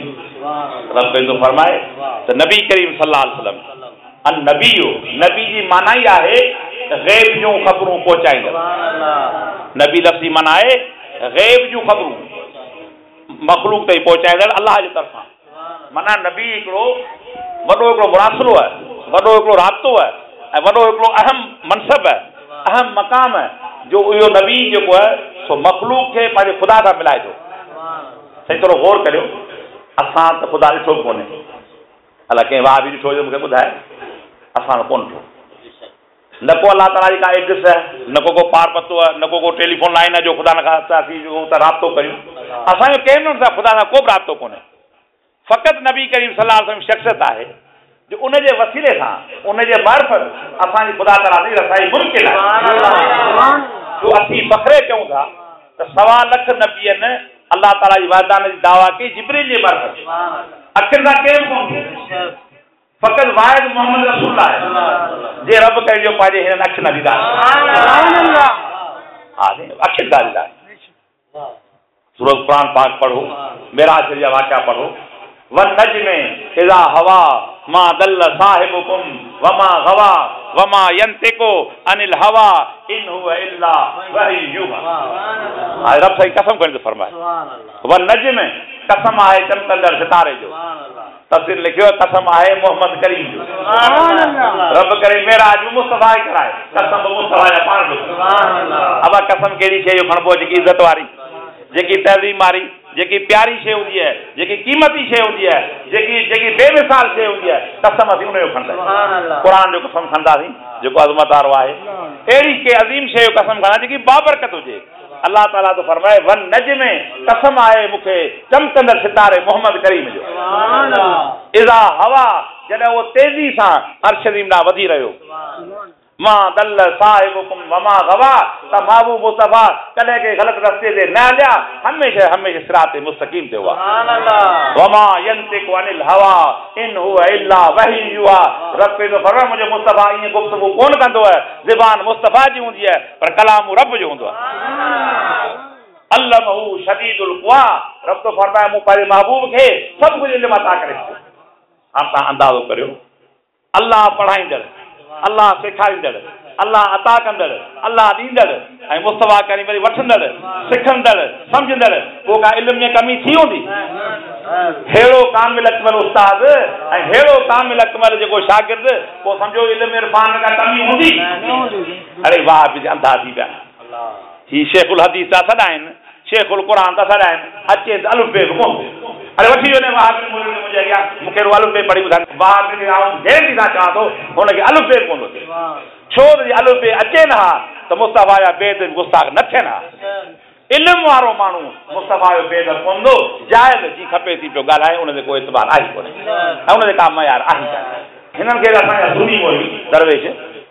रब तो फरमाए त नबी करीम सल्लल्लाहु अलैहि वसल्लम अन नबियो, नबी जी माना ई आहे गैब जूं ख़बरूं पहुचाईंदड़। नबी लफ़्ज़ी माना आहे गैब जूं ख़बरूं मख़लूक ताईं पहुचाईंदड़ अल्लाह जे तरफ़ां। माना नबी हिकिड़ो वॾो हिकिड़ो मुरासिलो आहे, वॾो हिकिड़ो राब्तो आहे ऐं वॾो हिकिड़ो अहम मनसब आहे, अहम मक़ाम आहे जो इहो नबी जेको आहे सो मख़लूक खे पंहिंजे ख़ुदा सां मिलाए थो। सही थोरो गौर करियो, असां त ख़ुदा ॾिठो बि कोन्हे, अलाए कंहिं वाह बि ॾिठो हुजे मूंखे ॿुधाए, असां त कोन ॾिठो। न को अल्लाह ताला जी का एड्रेस आहे, न को को पार पतो आहे, न को को टेलीफोन लाइन आहे जो ख़ुदा न खां असीं जो त राब्तो करियूं। असांजो कंहिं माण्हू सां ख़ुदा सां को बि राब्तो कोन्हे। फ़क़ति नबी करीम सल्लल्लाहु अलैहि वसल्लम शख़्सियत आहे जो उनजे वसीले सां, उनजे मार्फत असांजी ख़ुदा ताला जी रसाई मुमकिन आहे। जो असीं फ़ख़्रे चऊं था त सवा लख नबीअनि अल्लाह ताला जी वादान जी दावा कई जिब्रील जे मार्फत, अखिर सां केरु कोन थियो, फ़क़ति वाहिद मोहम्मद रसूल आहे जे रब कयो जो पंहिंजे हिननि अखि न ॾींदा। हा अखि न ॾींदा। सूरत क़ुर पाक पढ़ो, मेराज जा वाक़िया पढ़ो। वन नज्म इज़ा हवा मा दल साहिबुकुम वमा गवा वमा यंतिकु अनिल हवा इन हुवा इल्ला वही युहा। हाय रब सही कसम करे फरमाए वन नज्म कसम आहे चमकंदड़ सितारे जो, तफ़सीर लिखियो कसम आहे मोहम्मद करीम जो। रब करे मेराज मुस्तफा कराए, कसम मुस्तफा जा पाण जो। अब कसम कहिड़ी शइ जो खणबो जेकी इज़त वारी, जेकी तहज़ीम वारी, जेकी प्यारी शइ हूंदी आहे, जेकी क़ीमती शइ हूंदी आहे, जेकी जेकी बेमिसाल शइ हूंदी आहे, कसम असीं उन जो खणंदा आहियूं। क़ुर जो कसम खणंदासीं जेको अज़मत वारो आहे। अहिड़ी के अज़ीम शइ जो कसम खणा जेकी बाबरकत हुजे। अल्लाह ताला तो फरमाए वन नज्म कसम आहे मूंखे चमकंदड़ सितारे मोहम्मद करीम जो। इज़ा हवा जॾहिं उहो तेज़ी सां अर्श ज़मीन ॾांहुं वधी रहियो। मां दल साहिबुकुम वमा गवा त महबूब मुस्तफा कॾहिं के ग़लत रस्ते ते न हलिया, हमेशह हमेशह सिरात मुस्तक़ीम ते हुआ। वमा यंतिकु अनिल हवा इन हुवा इल्ला वही युहा। रब जो फरमाए मुंहिंजो मुस्तफा ईअं गुफ़्तगू कोन कंदो आहे, ज़बान मुस्तफा जी हूंदी आहे पर कलाम रब जो हूंदो आहे। अल्लमहु शदीदुल क़ुवा। रब तो फरमाए मूं पंहिंजे महबूब खे सभु कुझु इल्म अता करे छॾियो। हाणे तव्हां अंदाज़ो करियो, अल्लाह पढ़ाईंदड़, अल्लाह सेखारींदड़, अल्लाह अता कंदड़, अल्लाह ॾींदड़ ऐं मुस्तफा करीम वरी वठंदड़, सिखंदड़, सम्झंदड़, को का इल्म में कमी थी हूंदी? हेड़ो कामिल अकमल उस्ताद ऐं हेड़ो कामिल अकमल जेको शागिर्द, पोइ सम्झो इल्म इरफान में का कमी हूंदी? अरे वाह बि अंधा थी पिया। ही शेखुल हदीस था सॾाइनि, शेखुल क़ुरान था सॾाइनि, अचे त अलुफ बे कोन। अरे वठी वञे वाह मुंहिंजे अॻियां मूंखे अलुफ बे पढ़ी ॿुधाए, वाह गैरंटी सां चवां थो हुनखे अलुफ बे कोन थो थिए। छो त अलुफ बे अचे न हा त मुस्तफा जा बेद गुस्ताख न थियनि हा। इल्म वारो माण्हू मुस्तफा जो बेद कोन थो, जाइल जी खपे थी पियो ॻाल्हाए, उन ते कोई एतबार आहे कोन्हे ऐं उन ते का मयार आहे कान्हे। हिननि खे असांजा सुन्नी मौलवी दरवेश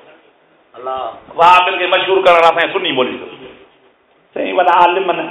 वाह खे मशहूरु करणु असांजे सुन्नी मौलवी साईं वॾा आलिम न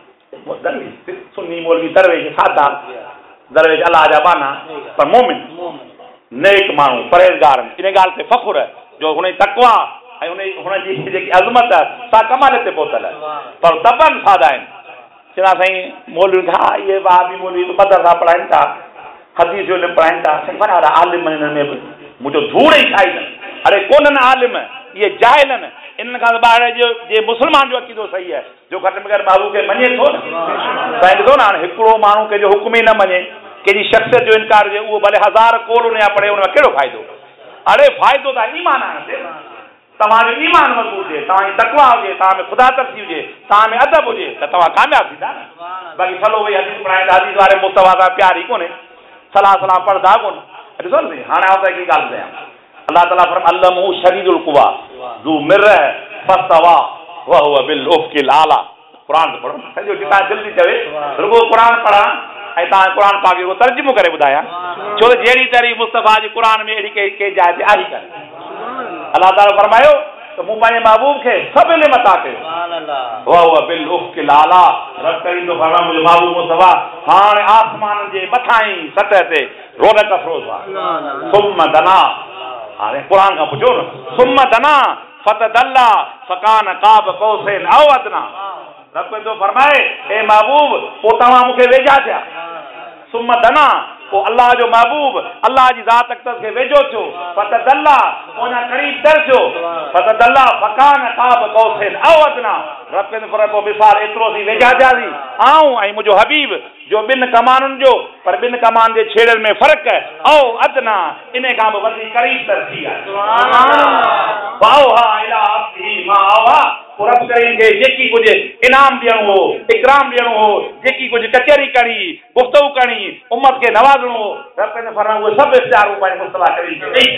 सुन्नी मौलवी दरवेश सादा दरवेश अलाह जा बाना पर मोमिन नेक माण्हू परहेज़गार इन ॻाल्हि ते फ़ख़ुर जो हुन जी तक़वा ऐं हुन हुनजी जेकी अज़मत सा कमाल ते पहुतल पर तबनि सादा आहिनि। चवंदा साईं मौलवी हा इहे वाह बि मौलवी बदर सां पढ़ाइनि था, हदीस जो इल्मु पढ़ाइनि था, साईं वॾा वॾा आलिम हिन में बि मुंहिंजो धूड़ ई खाई अथनि। अरे कोन्हनि आलिम, इहे जाहिल आहिनि। इन्हनि खां ॿाहिरि जो जे मुस्लमान जो अक़ीदो सही आहे, जो घटि में घटि बाबू खे मञे थो न, साईं ॾिसो न हाणे हिकिड़ो माण्हू कंहिंजो हुकुम ई न मञे, कंहिंजी शख़्सियत जो इनकार हुजे, उहो भले हज़ार कोल हुन जा पढ़े, हुन में कहिड़ो फ़ाइदो? अरे फ़ाइदो त ईमान आहे। तव्हांजो ईमान मज़बूत हुजे, तव्हांजी तक़वा हुजे, तव्हां में ख़ुदा तरसी हुजे, तव्हां में अदब हुजे त तव्हां कामयाबु थींदा न। बाक़ी सलो भई हदीस पढ़ाईंदा, हदीस वारे मुस्तफा सां प्यार ई कोन्हे, सलाह सलाह पढ़ंदा कोन। ॾिसो न हाणे आउं त हिकिड़ी ॻाल्हि ॿुधायां, अल्लाह ताला फरमाए अल्लमहु शदीदुल कुवा ज़ू मिर्रह फस्तवा वहुव बिल उफ़्क़िल आला। क़ुरान पढ़ो सॼो जितां दिलि थी चवे रुगो क़ुरान पढ़ा ऐं तव्हां क़ुरान पाक जो तर्जुमो करे ॿुधायां, छो त जहिड़ी तरह मुस्तफा जी क़ुरान में अहिड़ी कंहिं कंहिं जाइ ते आहे कान्हे। अल्लाह ताला फरमायो त मूं पंहिंजे महबूब खे सभु इल्म अता कयो, वहुव बिल उफ़्क़िल आला। रब करीम जो फरमायो मुंहिंजो महबूब मुस्तफा हाणे आसमाननि जे मथां ई सतह ते रौनक अफ़रोज़ आहे। सुम्म दना, हाणे क़ुरान खां पुछो न, सुम्म दना फतदल्ला फकान काब कौसैन औ अदना। रब तो फरमाए ए महबूब पोइ तव्हां मूंखे वेझा थिया, सुम्म दना पोइ अल्लाह जो महबूब अल्लाह जी ज़ात अक़दस खे वेझो थियो, फतदल्ला पोइ करीब तर थियो, फतदल्ला फकान काब कौसैन औ अदना। रब के फरमाए पोइ मिसाल एतिरो सी वेझा थियासीं आऊं ऐं मुंहिंजो हबीब जो ॿिनि कमाननि जो, पर ॿिनि कमान जे छेड़नि में फ़र्क़ु है, औ अदना इन खां बि वधीक करीब तर थी आहे। वाओहा इला अब्दी मा आवा। रब करीम खे जेकी कुझु इनाम ॾियणो हो, इकराम ॾियणो हो, जेकी कुझु कचहरी करणी, गुफ़्तगू करणी, उम्मत खे नवाज़णो हो, रब खे फरमायो उहे सभु इख़्तियार पंहिंजे मुस्तफा करीम खे ॾेई।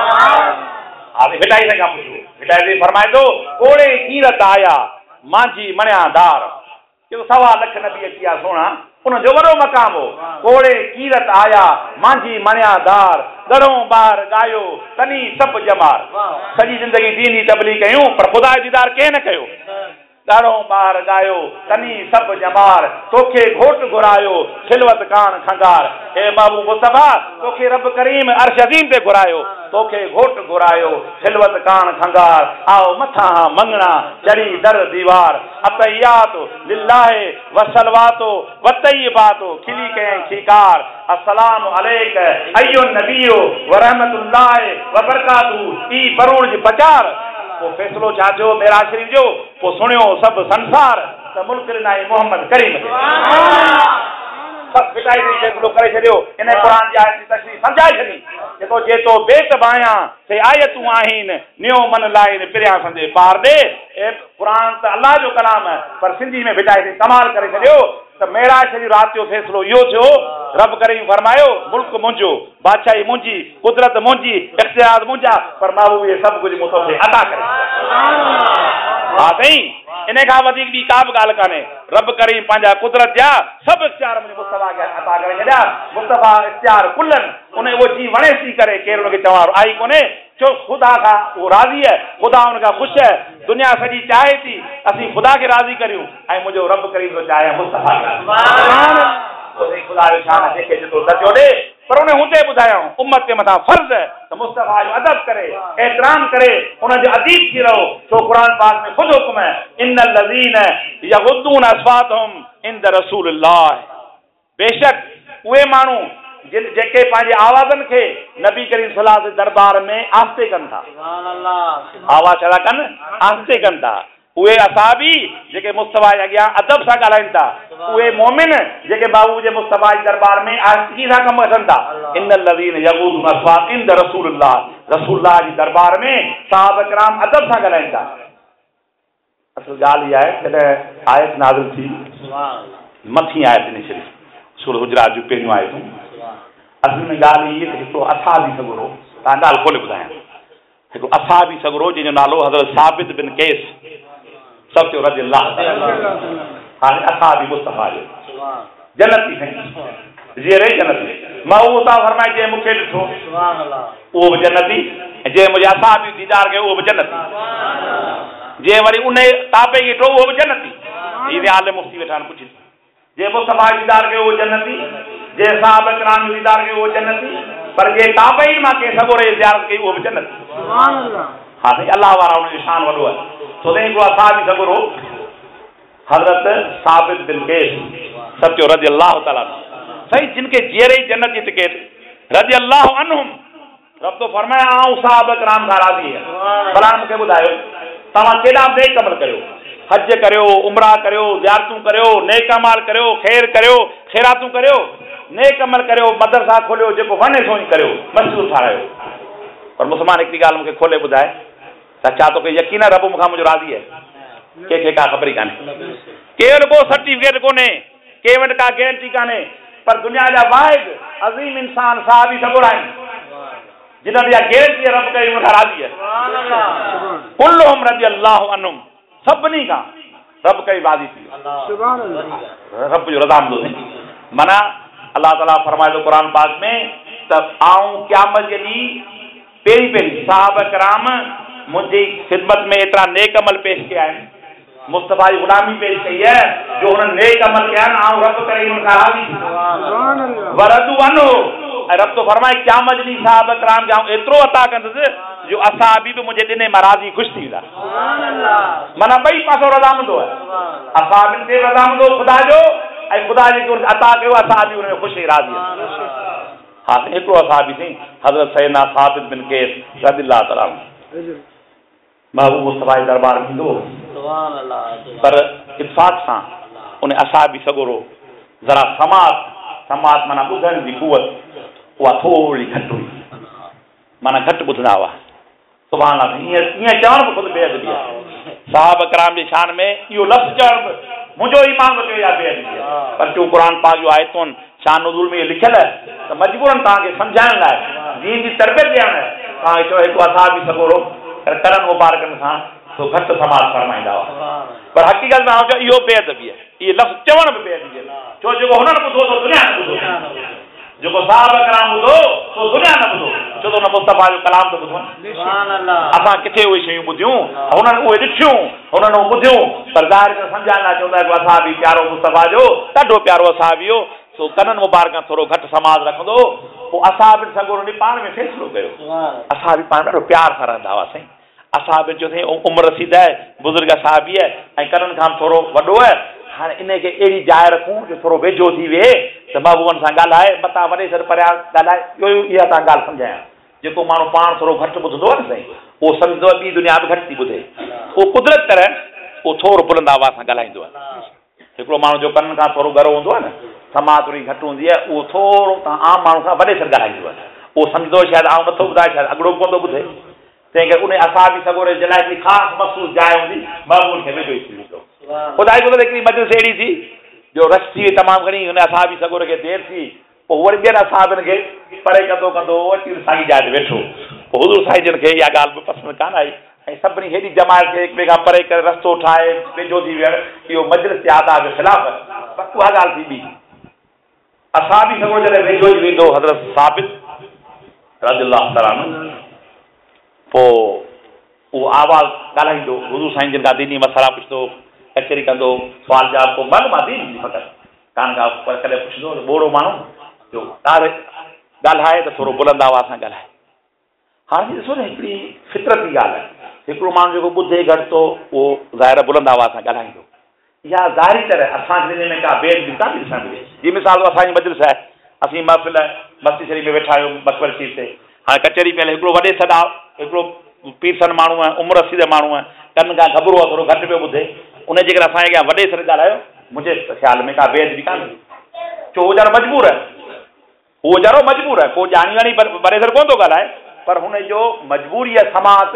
हाणे हिदायत खां पुछो, हिदायत फरमाए थो कोड़े कीरत आया मांझी मणिया दार। जेको सवा लख नबी अची विया सोना, उनजो वॾो मक़ाम हो। कोड़े कीरत आया मांझी मणिया दार, गड़ो ॿार ॻायो तनी सभु जमार। सॼी ज़िंदगी दीन जी तबलीग कयूं पर ख़ुदा जो दीदार कंहिं न कयो। ॻाढ़ो ॿार ॻायो तनी सभु जमार, तोखे घोट घुरायो खिलवत कान खंगार। ए महबूब मुस्तफा तोखे रब करीम अर्श अज़ीम ते घुरायो, तोखे घोट घुरायो खिलवत कान खंगार। आओ मथा मंगणा चढ़ी दर दीवार, अतैयात लिल्लाहि वसलवातो वतैयबातो खिली कहीं खीकार। अस्सलाम अलैक अय्युन नबियो व रहमतुल्लाहि व बरकातहू। ई बरूड़ जी पचार पोइ फ़ैसिलो छा थियो मेराज शरीफ़ जो, पोइ सुणियो सभु संसार त मुल्क ॾिनाई मोहम्मद करीम खे। बसि फिटाई थी फ़ैसिलो करे छॾियो, इन क़ुरान जी आयत जी तशरीह सम्झाए छॾी। जेको जेतो बेत बायां से आयतूं आहिनि, नियो मन लाइ पिरियां सम्झे पार ॾे। ए क़ुरान त अल्लाह जो कलाम है, पर सिंधी में फिटाई थी कमाल करे छॾियो। त मेराज शरीफ़ राति जो फ़ैसिलो इहो थियो, रब करीम फरमायो मुल्क मुंहिंजो, बादशाही मुंहिंजी, कुदरत मुंहिंजी, इख्तियार मुंहिंजा, पर महबूब इहे सभु कुझु मूंखे अदा करे। हा साईं, इन खां वधीक ॿी का बि ॻाल्हि कान्हे। रब करीम पंहिंजा कुदरत जा सभु इख्तियार मुंहिंजे मुस्तफा खे अता करे छॾिया। मुस्तफा इख्तियार कुलनि, उन उहो जी वणे थी करे केरु हुनखे चवां आई कोन्हे। छो ख़ुदा खां उहो राज़ी है, ख़ुदा हुन खां ख़ुशि है। दुनिया सॼी चाहे थी असीं ख़ुदा खे राज़ी करियूं ऐं मुंहिंजो रब करीम थो चाहे मुस्तफा खे। ख़ुदा जो शान जेके जेतिरो दर्जो ॾे, पर उन हूंदे ॿुधायूं उम्मत जे मथां फर्ज़ है त मुस्तफा जो अदब करे, एहतराम करे, उनजो अदीब थी रहो। छो क़ुरान पाक में ख़ुदि हुक्म है इन्नल लज़ीना यग़ुद्दूना अस्वातहुम इंद रसूलिल्लाह। बेशक उहे माण्हू जिन जेके पंहिंजे आवाज़नि खे नबी करीम सल्लल्लाहु अलैहि वसल्लम जे दरबार में आस्ते कनि था, आवाज़ छा कनि, आस्ते कनि था। उहे असाबी जेके मुस्तफा जे अॻियां अदब सां ॻाल्हाइनि था, उहे मोमिन जेके बाबू जे मुस्तफा जे दरबार में आस्तिकी सां कमु वठनि था। इन्नल लज़ीन यग़ूज़ून अस्वातहुम इंद रसूलिल्लाह, रसूलुल्लाह जी दरबार में सहाबा किराम अदब सां ॻाल्हाइनि था। असल ॻाल्हि इहा आहे जॾहिं आयत नाज़िल थी, मथी आयत इन शरीफ़ सूरह हुजरात जूं पहिरियूं आयतूं, असल में ॻाल्हि इहा त हिकिड़ो असाबी सॻुरो, तव्हां ॻाल्हि खोले ॿुधायां, हिकिड़ो असाबी सॻुरो जंहिंजो नालो हज़रत साबित बिन कैस सब चो रज़ियल्लाहु हाणे असाबी मुस्तफा जो जन्नती साईं जीअरे जन्नती। मां उहो था फरमाए जंहिं मूंखे ॾिठो उहो बि जन्नती, ऐं जंहिं मुंहिंजे असाबी दीदार कयो उहो बि जन्नती, जंहिं वरी उन ताबे खे ॾिठो उहो बि जन्नती। हीअ आलिम मुफ्ती वेठा आहिनि पुछी, जंहिं मुस्तफा जो दीदार कयो उहो जन्नती, जंहिं सहाबा किराम जो दीदार कयो उहो जन्नती, पर जंहिं ताबईन मां कंहिं सॻोरे जी ज़ियारत कई उहो बि जन्नती। हा साईं, अलाह वारा हुनजो शान वॾो आहे। छो त हिकिड़ो असाबी सॻुरो हज़रत साबित बिन कैस सचो रज़ियल्लाहु ताला साईं, जिनके जीअरे ई जन्नत जी टिकट रज़ियल्लाहु अन्हुम, रब तो फरमाया आऊं सहाबा किराम खां राज़ी आहियां। भला मूंखे ॿुधायो तव्हां केॾा नेक अमल करियो, हज करियो, उमरा करियो, ज़ियारतूं करियो, नेक अमाल करियो, ख़ैर करियो, ख़ैरातूं करियो, नेक अमल करियो, मदरसा खोलियो, जेको वणे सो ई करियो, मस्जिदूं ठाहियो। पर मुस्लमान हिकिड़ी ॻाल्हि मूंखे खोले ॿुधाए त छा तोखे यकीन आहे रब मूंखां मुंहिंजो राज़ी आहे? कंहिंखे का ख़बर ई कान्हे, केवल को सर्टिफिकेट कोन्हे, कंहिं वटि का गारंटी कान्हे, पर दुनिया जा वाहिद अज़ीम इंसान साहबी सॻुरा आहिनि जिन्हनि जा गारंटी रब कई मूंखां राज़ी आहे। कुल्लुहुम रज़ियल्लाहु अन्हुम, सभिनी खां रब कई राज़ी थी, रब जो रज़ामंदो थी। माना अलाह ताला फरमाए थो क़ुरान पाक में त आऊं क़यामत जे ॾींहुं पहिरीं पहिरीं सहाबा किराम मुंहिंजी ख़िदमत में एतिरा नेक अमल पेश कया आहिनि, मुस्तफा जी ग़ुलामी पेश कई है, जो हुननि नेक अमल कया आहिनि, आऊं रब करे हुनखां राज़ी थी। वरदू अन्हु, ऐं रब तो फरमाए क़यामत जे ॾींहुं सहाबा किराम खे आऊं एतिरो अता कंदुसि जो असाबी बि मुंहिंजे ॾिने मां राज़ी ख़ुशि थी वेंदा। माना ॿई पासो रज़ामंदो आहे, असाबिन ते रज़ामंदो ख़ुदा जो, ऐं ख़ुदा जेके हुनखे अता कयो असाबी हुन में ख़ुशि राज़ी आहे। हा हिकिड़ो असाबी थी हज़रत सैयदना साबित बिन कैस रज़ियल्लाहु ताला महबूब मुस्तफा जे दरबार में ईंदो, पर इत्फाक़ सां उन असाबी सॻुरो ज़रा समात समात माना ॿुधण जी कुवत उहा थोरी घटि हुई, माना घटि ॿुधंदा हुआ। सुभाणे अलाह, ईअं ईअं चवण बि ख़ुदि बेअदबी आहे। सहाबा किराम जी शान में इहो लफ़्ज़ चवण बि मुंहिंजो ईमान बि चयो आहे बेअदबी आहे, पर चूं क़ुरान पाक जो आयतुनि शान नुज़ूल में लिखियल आहे त मजबूरन तव्हांखे सम्झाइण लाइ, दीन जी तरबियत ॾियण लाइ तव्हांखे चयो हिकु असाबी सॻुरो करनि मुबारकनि सां तो घटि समाज फरमाईंदा हुआ, पर हक़ीक़त में चयो इहो बेअदबी आहे, इहे लफ़्ज़ चवण बि बेअदबी आहे। छो जेको हुननि ॿुधो तो दुनिया न ॿुधो, जेको सहाबा किराम ॿुधो तो दुनिया न ॿुधो, छो त हुन मुस्तफा जो कलाम त ॿुधो। असां किथे उहे शयूं ॿुधियूं, हुननि उहे ॾिठियूं, हुननि उहे ॿुधियूं, पर ज़ाहिर करे सम्झाइण लाइ चवंदा आहिनि असाबी प्यारो मुस्तफा जो ॾाढो प्यारो असाबी हो, सो कननि मुबारक थोरो घटि समाज रखंदो। पोइ असां बि सॻुरो ने पाण में फ़ैसिलो कयो, असां बि पाण ॾाढो प्यार सां रहंदा हुआसीं। असां बि चयो साईं उमिरि रसीद आहे, बुज़ुर्ग असाबी आहे ऐं कननि खां थोरो वॾो आहे, हाणे इनखे अहिड़ी जाइ रखूं जो थोरो वेझो थी विहे त महबूबनि सां ॻाल्हाए, मथां वॾे सर परियां ॻाल्हाए। इहो इहा तव्हां ॻाल्हि सम्झायां, जेको माण्हू पाण थोरो घटि ॿुधंदो आहे न साईं, उहो सम्झंदो आहे ॿी दुनिया बि घटि थी ॿुधे, उहो कुदरत तरह उहो थोरो बुलंद आवाज़ सां ॻाल्हाईंदो आहे। हिकिड़ो माण्हू जो कननि खां थोरो घरो हूंदो आहे न, समाज थोरी घटि हूंदी आहे, उहो थोरो तव्हां आम माण्हू सां वॾे सर ॻाल्हाईंदो आहे, उहो सम्झंदो शायदि आउं नथो ॿुधाए, शायदि अॻिड़ो कोन थो ॿुधे, तंहिं करे उन असाबी सॻुरे जे लाइ हिकिड़ी ख़ासि मख़सूस जाइ हूंदी, महबूब खे वेझो ई थी वेंदो। ख़ुदा जी हिकिड़ी मजलिस अहिड़ी थी जो रश थी वई तमामु घणी, हुन असाबी सॻुरे खे देरि थी, पोइ वरी ॿियनि असाबनि खे परे कंदो कंदो अची साईं जाइ ते वेठो। पोइ हुज़ूर साईं जन खे इहा ॻाल्हि बि पसंदि कान आई ऐं सभिनी हेॾी जमायत खे हिक ॿिए खां परे करे रस्तो ठाहे वेझो थी वियणु, इहो मजलिस जे आदाब जे ख़िलाफ़ आहे। पर उहा ॻाल्हि थी ॿी, असाबी सॻुरो जॾहिं वेझो ई वेंदो हज़रत साबित रज़ियल्लाहु ताला अन्हु, पोइ उहो आवाज़ ॻाल्हाईंदो, हुज़ूर साईं जिन खां दीनी मसइला पुछंदो, कचहरी कंदो, सुवाल जवाब, पोइ मालूम आहे दीन जी फ़क़ति कान खां पर कॾहिं पुछंदो ॿोड़ो माण्हू जो ॾाढे ॻाल्हाए त थोरो बुलंद आवाज़ सां ॻाल्हाए। हाणे ॾिसो न हिकिड़ी फितरती ॻाल्हि आहे, हिकिड़ो माण्हू जेको ॿुधे घटि थो उहो ज़ाहिर बुलंद आवाज़ सां ॻाल्हाईंदो, इहा ज़ाहिरी तरह असांजे हिन में का बेइज़ती कान ॾिसण मिले। जी मिसाल असांजी मजलिस आहे, असीं महफ़िल मस्ती शरीफ़ में वेठा आहियूं मकबर शरीफ़ ते हाणे कचहरी पहले हिकिड़ो वॾे सॾा हिकिड़ो पीर सन माण्हू आहे उमिरि रसीद माण्हू आहे कनि खां घबरो आहे थोरो घटि पियो ॿुधे उनजे करे असांजे अॻियां वॾे सॾे ॻाल्हायो मुंहिंजे ख़्याल में का बेअदबी कान्हे छो उहो वीचारो मजबूर आहे उहो वीचारो मजबूर आहे को ॼाणी वाणी वॾे सर कोन थो ॻाल्हाए पर हुनजो मजबूरी आहे समात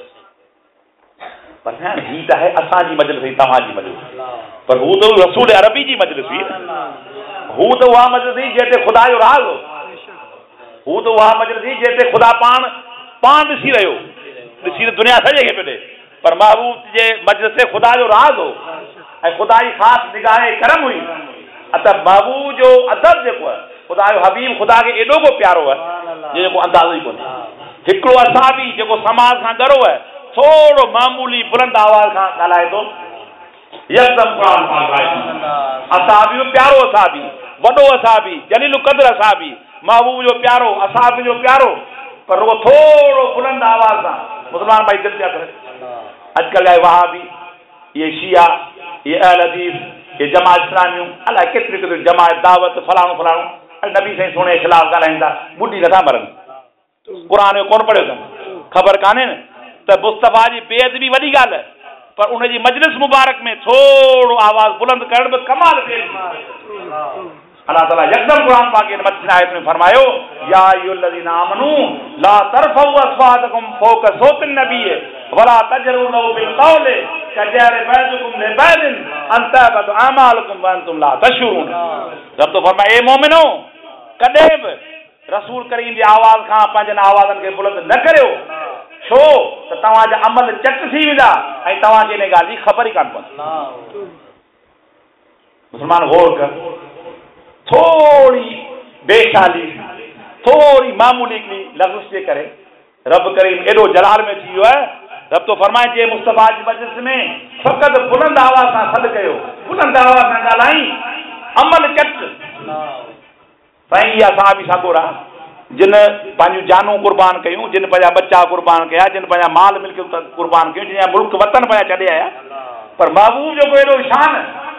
पर हीअ त आहे असांजी मजलिस हुई तव्हांजी मजलिस पर हू त रसूल अरबी जी मजलिस हुई हू त उहा मजलिस हुई जंहिं ते ख़ुदा जो राज़ हो हू त उहा मजलिस हुई जंहिं ते ख़ुदा पाण पाण ॾिसी रहियो ॾिसी त दुनिया सॼे खे पियो ॾे पर महबूब जे मजलिस ते ख़ुदा जो राज़ हो ऐं ख़ुदा जी ख़ासि निगाह करम हुई त महबूब जो अदब जेको आहे ख़ुदा जो हबीब ख़ुदा खे एॾो को प्यारो आहे जेको अंदाज़ो ई कोन्हे हिकिड़ो असाबी जेको समाज खां ॻरो आहे थोरो मामूली बुलंद आवाज़ खां ॻाल्हाए थो यकदम क़ुरान पाक असाबी प्यारो असाबी वॾो असाबी जलील क़द्र असाबी महबूब जो प्यारो असाबी जो प्यारो पर रुगो थोरो बुलंद आवाज़ सां मुस्लमान भाई दिलि पिया करे अॼुकल्ह जा वहाबी इहे शिया इहे अहल हदीस इहे जमात इस्लामियूं अलाए केतिरियूं केतिरियूं जमात दावत फलाणो फलाणो नबी साईं सोणे जे ख़िलाफ़ ॻाल्हाईंदा ॿुधी नथा मरनि क़ुरान जो कोन पढ़ियो अथनि ख़बर कान्हे न त मुस्तफ़ा जी बेअदबी वॾी ॻाल्हि आहे पर उनजी मजलिस मुबारक में थोरो आवाज़ बुलंद करण बि कमाल अल्लाह ताला यकदम क़ुरान पाक के मथिन आयत में फरमायो या अय्युहल्लज़ीना आमनू ला तरफउ अस्वातकुम फौक सौतिन नबी वला तजरू लहु बिल क़ौल कजर बैदकुम लिबैदिन अन तबत अमालकुम व अंतुम ला तशउरून रब तो फरमाए ए मोमिनो कॾहिं बि रसूल करीम जी आवाज़ खां पंहिंजनि आवाज़नि खे बुलंद न करियो छो त तव्हांजा अमल चट थी वेंदा ऐं तव्हांखे इन ॻाल्हि जी ख़बर ई कान पवंदी मुस्लमान गौर कर थोड़ी बेख़ाली थोड़ी मामूली लफ़्ज़ जे करे रब करीम एॾो जलाल में थी वियो आहे रब तो फरमाए जे मुस्तफ़ा जी मजलिस में फ़क़त बुलंद आवाज़ सां सॾु कयो बुलंद आवाज़ सां ॻाल्हाई अमल चट साईं इहा साहबी सागोर आहे जिन पंहिंजूं जानूं क़ुर्बान कयूं जिन पंहिंजा बच्चा क़ुर्बान कया जिन पंहिंजा माल मिल्क क़ुर्बान कयूं जिन मुल्क वतन पंहिंजा छॾे आया पर महबूब जो एॾो शान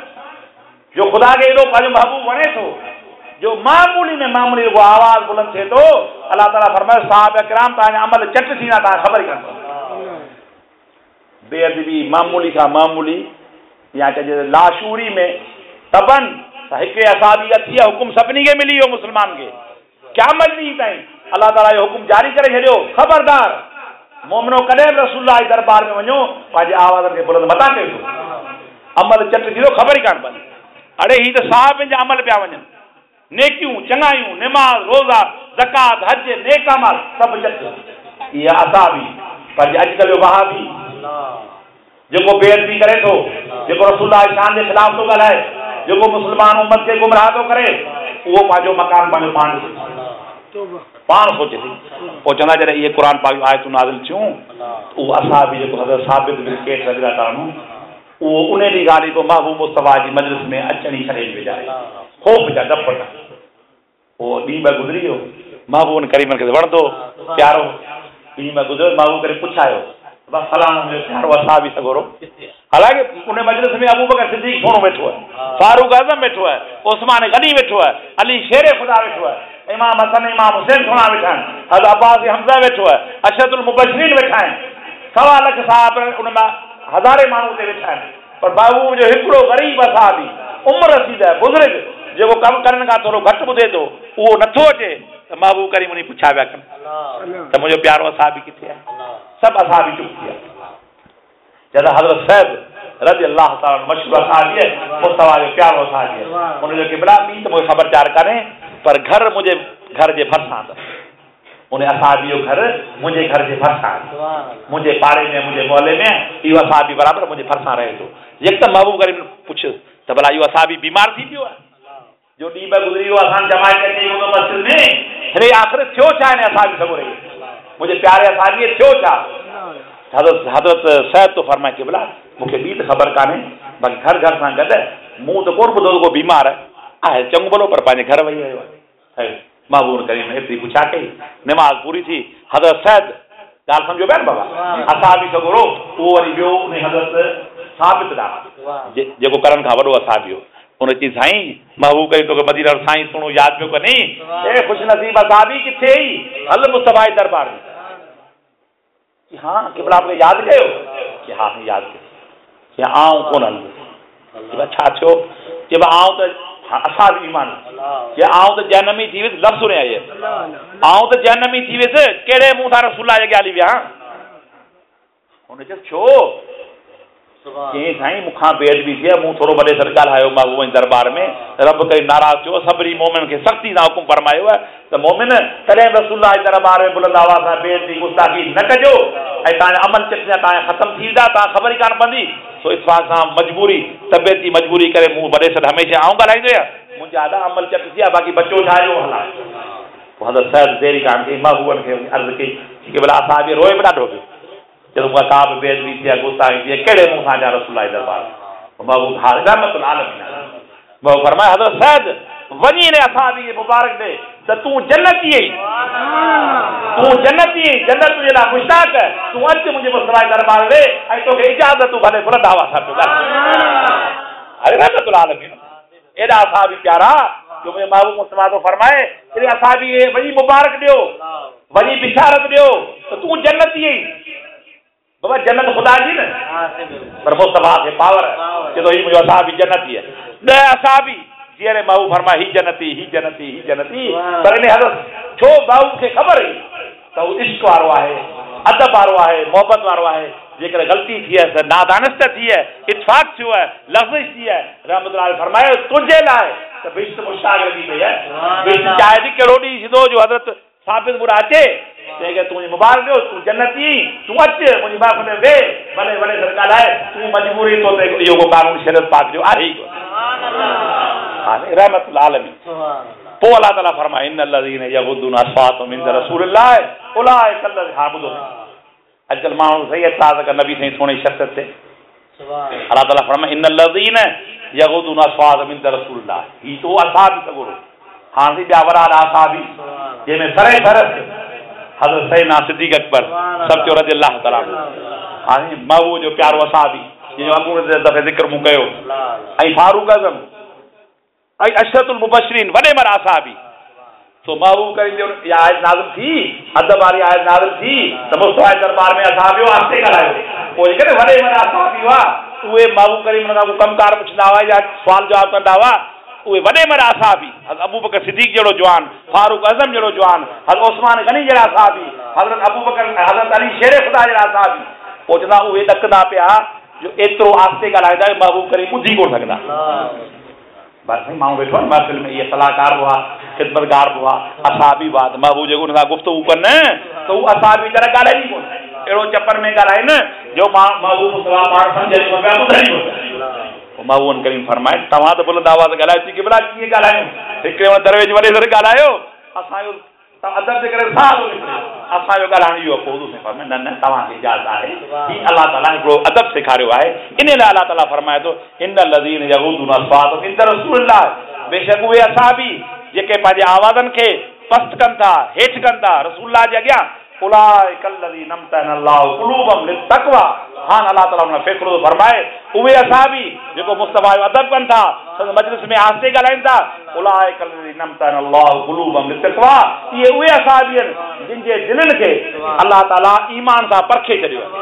जो ख़ुदा खे एॾो पंहिंजो महबूब वणे थो जो मामूली में मामूली उहो आवाज़ बुलंद थिए थो अलाह ताला फरमायो साहब इकराम तव्हांजा अमल चट थींदा तव्हां ख़बर ई कान पवंदी बेअदबी मामूली खां मामूली या चइजे लाशूरी में तबन हिकिड़े असाबी अथी आहे हुकुम सभिनी खे मिली वियो मुस्लमान खे क़यामत ॾींहुं ताईं अलाह ताला जो हुकुम जारी करे छॾियो ख़बरदार मोमिनो कॾहिं बि रसूलुल्लाह जे दरबार में वञो पंहिंजे आवाज़नि खे बुलंद मता कयो अमल चट थी वियो ख़बर ई कान पवंदी अड़े ही त साहबनि जा अमल पिया वञनि नेकियूं चङायूं निमाज़ रोज़ा ज़कात हज नेक अमल सभु चट इहा असाबी पर अॼुकल्ह जो वहाबी जेको बेअदबी करे थो जेको रसूलुल्लाह जी शान जे ख़िलाफ़ थो ॻाल्हाए जेको मुस्लमान उम्मत खे गुमराह थो करे उहो पंहिंजो मकान पंहिंजो पाण पाण सोचे थी पोइ चवंदा जॾहिं इहे क़ुर पाक आयतूं नाज़िल थियूं उहो असाबी जेको हज़रत साबित बिन कैस रज़ियल्लाहु अन्हु उहो उन ॾींहुं ॻाल्हि पोइ महबूब मुस्तफ़ा जी मजलिस में अचणी छॾे वेचारे ख़ौफ़ जा डप था उहो ॾींहुं ॿ गुज़री वियो महबूब करीमनि खे वणंदो प्यारो ॾींहुं ॿ गुज़रियो महबूब करे पुछायो बसि फलाणो प्यारो असाबी सगोरो हालांकि उन मजलिस में अबू बकर सिद्दीक़ सोणो वेठो आहे फारूक आज़म वेठो आहे उस्मान गनी वेठो आहे अली शेर ख़ुदा वेठो आहे इमाम हसन इमाम हुसैन सोणा वेठा आहिनि हज़रत अब्बास हमज़ा वेठो आहे अशरतुल मुबशरीन वेठा आहिनि सवा लख साहब उन मां हज़ारे माण्हू उते वेठा आहिनि पर महबूब जो हिकिड़ो ग़रीब असाबी उमिरि रसीद आहे बुज़ुर्ग जेको कमु करण खां थोरो घटि ॿुधे थो उहो नथो अचे त महबूब करीम उन पुछा पिया कनि त मुंहिंजो प्यारो असाबी किथे आहे सभु असाबी चुप थी विया जॾहिं हज़रत साहिब रज़ी अल्लाह ताला मशहूरु असाबी आहे मुस्तफ़ा जो प्यारो असाबी आहे हुनजो क़िबला ॿी त मूंखे ख़बरचार कान्हे पर घर मुंहिंजे घर जे भरिसां अथसि उन असाबी जो घर मुंहिंजे घर जे भरिसां आहे मुंहिंजे पाड़े में मुंहिंजे मोहल्ले में इहो असाबी बराबरि मुंहिंजे भरिसां रहे थो यकदमि महबूब करे पुछ त भला इहो असाबी बीमार थी पियो आहे जो ॾींहुं ॿ गुज़री वियो असां जमाए करे मस्जिद में हिन आख़िर थियो छा हिन असाबी सभु रही मुंहिंजे प्यारे असाबी थियो छा हज़रत हज़रत सैद तो फरमाए क़िबला मूंखे ॿी त ख़बर कान्हे बाक़ी घर घर सां गॾु मूं त कोन ॿुधो को बीमार आहे चङो भलो पर पंहिंजे घर वेही रहियो आहे महबूब करीम हेतिरी पुछा कई निमाज़ पूरी थी हज़रत सैद ॻाल्हि सम्झो पिया न बाबा असाबी सगोरो उहो वरी वियो उन हज़रत साबित ॾांहुं जेको करण खां वॾो असाबी हो उन चई साईं महबूब करी तोखे मदीना जो साईं सुणो यादि पियो कनी ए खुशनसीब असाबी किथे ई हल मुस्तफा जे दरबार में कि हाँ क़िबला आपके यादि कयो कि हाँ यादि कयो कि आऊं कोन हलंदुसि छा थियो कि आऊं त असां बि ईमान कि आऊं त जनमी थी वियुसि लफ़्ज़ सुने आई आऊं त जनमी थी वियुसि कहिड़े मुंहुं सां रसूल जे अॻियां हली विया हुन चयो छो चई साईं मूंखां बेअदबी थी मूं थोरो वॾे सर ॻाल्हायो महबूब जे दरबार में रब करे नाराज़ थियो सभिनी मोमिन खे सख़्ती सां हुकुम फरमायो आहे त मोमिन कॾहिं रसूल जे दरबार में बुलंद आवाज़ सां बेअदबी गुस्ताखी न कजो ऐं तव्हांजा अमल चटजा तव्हांजा ख़तमु थी वेंदा तव्हां ख़बर ई कान पवंदी सो इतफ़ाक़ सां मजबूरी तबियती मजबूरी करे मूं वॾे सर हमेशह आऊं ॻाल्हाईंदो आहियां मुंहिंजा आॾा अमल चट थी आहे बाक़ी बचो छा जो हला पोइ हज़रत सहद देरी कान कई महबूबनि खे अर्ज़ु कई कि भला असां बि रोए बि ॾाढो पियो जब मूंखां का बि बेअदबी थी आहे गुस्ताखी थी आहे कहिड़े मुंहुं सां जा रसूल जे दरबार महबूब हाल रहमतुल आलमीन महबूब फरमाए हज़रत सहद वञी ने असाबी खे मुबारक ॾे त तूं जन्नती आई तूं जन्नती आई जन्नत तुंहिंजे लाइ मुश्ताक तूं अच मुंहिंजे मुस्तफा जे दरबार वेह ऐं तोखे इजाज़त तूं भले बुलंद आवाज़ सां पियो ॻाल्हाए रहमतुल आलमीन एॾा असाबी प्यारा जो मुंहिंजे महबूब मुस्तफा थो फरमाए एॾे असाबी खे वञी मुबारक ॾियो वञी बिशारत ॾियो त तूं जन्नती आई बाबा जन्नत खुदा जी न पर मुस्तफा खे पावर चए थो हीउ मुंहिंजो असाबी जन्नती आहे ॾह असाबी जीअं महबूब फरमाए ही जन्नती ही जन्नती ही जन्नती पर इन हज़रत छो महबूब खे ख़बर हुई त हू इश्क वारो आहे अदब वारो आहे मोहबत वारो आहे जेकर गलती थी आहे त नादानस्त थी आहे इतफ़ाक़ थियो आहे लफ़्ज़ थी आहे रहमतुल्लाह अलैहि फरमायो तुंहिंजे लाइ त बिश्त मुश्ताक लॻी पई आहे बिश्त चाहे थी कहिड़ो ॾींहुं सिधो जो हज़रत साबित मुरा अचे चई तुंहिंजी मुबारक ॾियो तूं जन्नती तूं अच मुंहिंजी महफ़िल में वेह भले वॾे सर ॻाल्हाए तूं मजबूरी तो ते इहो को कानून शरीयत पाक जो आहे ई कोन रहमतुल आलमीन पोइ अलाह ताला फरमाए इन लज़ीन यग़ुद्दून अस्वातहुम इंद रसूलिल्लाह उलाइक अलज़ीन हा ॿुधो अॼुकल्ह माण्हू सही एतिराज़ कनि नबी साईं सोणे शख़्सियत ते अलाह ताला फरमाए इन लज़ीन यग़ुद्दून अस्वातहुम इंद रसूलिल्लाह ही तो असाबी सॻुरो हाणे ॿिया वॾा असाबी जंहिंमें सरे सरस हज़रत सैयदना सिद्दीक़ अकबर सब जो रज़ियल्लाहु तआला हाणे महबूब जो प्यारो असाबी जंहिंजो अॻूणे दफ़े ज़िक्र मूं कयो ऐं फारूक आज़म ऐं अशरतुल मुबशरीन वॾे में असाबी तो महबूब करे इहा आयत नाज़िल थी अदब वारी आयत नाज़िल थी त मुस्तफा जे दरबार में असाबियो आस्ते ॻाल्हायो पोइ जेकॾहिं वॾे में असाबी हुआ उहे महबूब करीम खां को कमकार पुछंदा हुआ या सुवाल जवाब कंदा हुआ उहे वॾे में असाबी अबू बकर सिद्दीक़ जहिड़ो जवान फारूक आज़म जहिड़ो जवान हज़रत उस्मान गनी जहिड़ा असाबी हज़रत अबू बकर हज़रत अली शेर खुदा जहिड़ा असाबी पोइ चवंदा उहे ॾकंदा पिया जो एतिरो आस्ते ॻाल्हाईंदा महबूब करीम ॿुधी कोन सघंदा बस माण्हू वेठो आहे महफ़िल में इहे सलाहकार हुआ ख़िदमतगार हुआ असाबी हुआ त महबूब जेको हुन सां गुफ़्तगू कनि त हू असाबी तरह ॻाल्हाइनि ई कोन अहिड़ो चपर में ॻाल्हाइनि जो महबूब पाण सम्झनि कोन पिया ॿुधनि कोन महबूब करीम फरमाए तव्हां त बुलंद आवाज़ ॻाल्हायो थी की भला कीअं ॻाल्हायूं हिकिड़े दरवेज वॾे सर ॻाल्हायो असांजो अदब जे करे साह थो निकिरे असांजो ॻाल्हाइण इहो पोइ फरमाए न न तव्हांखे इजाज़त आहे ही अलाह ताला हिकिड़ो अदब सेखारियो आहे इन लाइ अलाह ताला फरमाए थो इन लज़ीन यग़ुद्दून अस्वातहुम इंद रसूलिल्लाह बेशक उहे असाबी जेके पंहिंजे आवाज़नि खे पस्त कनि था हेठि कनि था रसूलुल्लाह जे अॻियां उलाइक अलज़ीन अम्तहन अल्लाहु क़ुलूबहुम लित्तक़वा हाणे अलाह ताला हुन फ़ैसिलो फरमाए उहे असाबी जेको मुस्तफा जो अदब कनि था मजलिस में आस्ते ॻाल्हाइनि था उलाइक अलज़ीन अम्तहन अल्लाहु क़ुलूबहुम लित्तक़वा इहे उहे असाबी आहिनि जिन जे दिलनि खे अलाह ताला ईमान सां परखे छॾियो आहे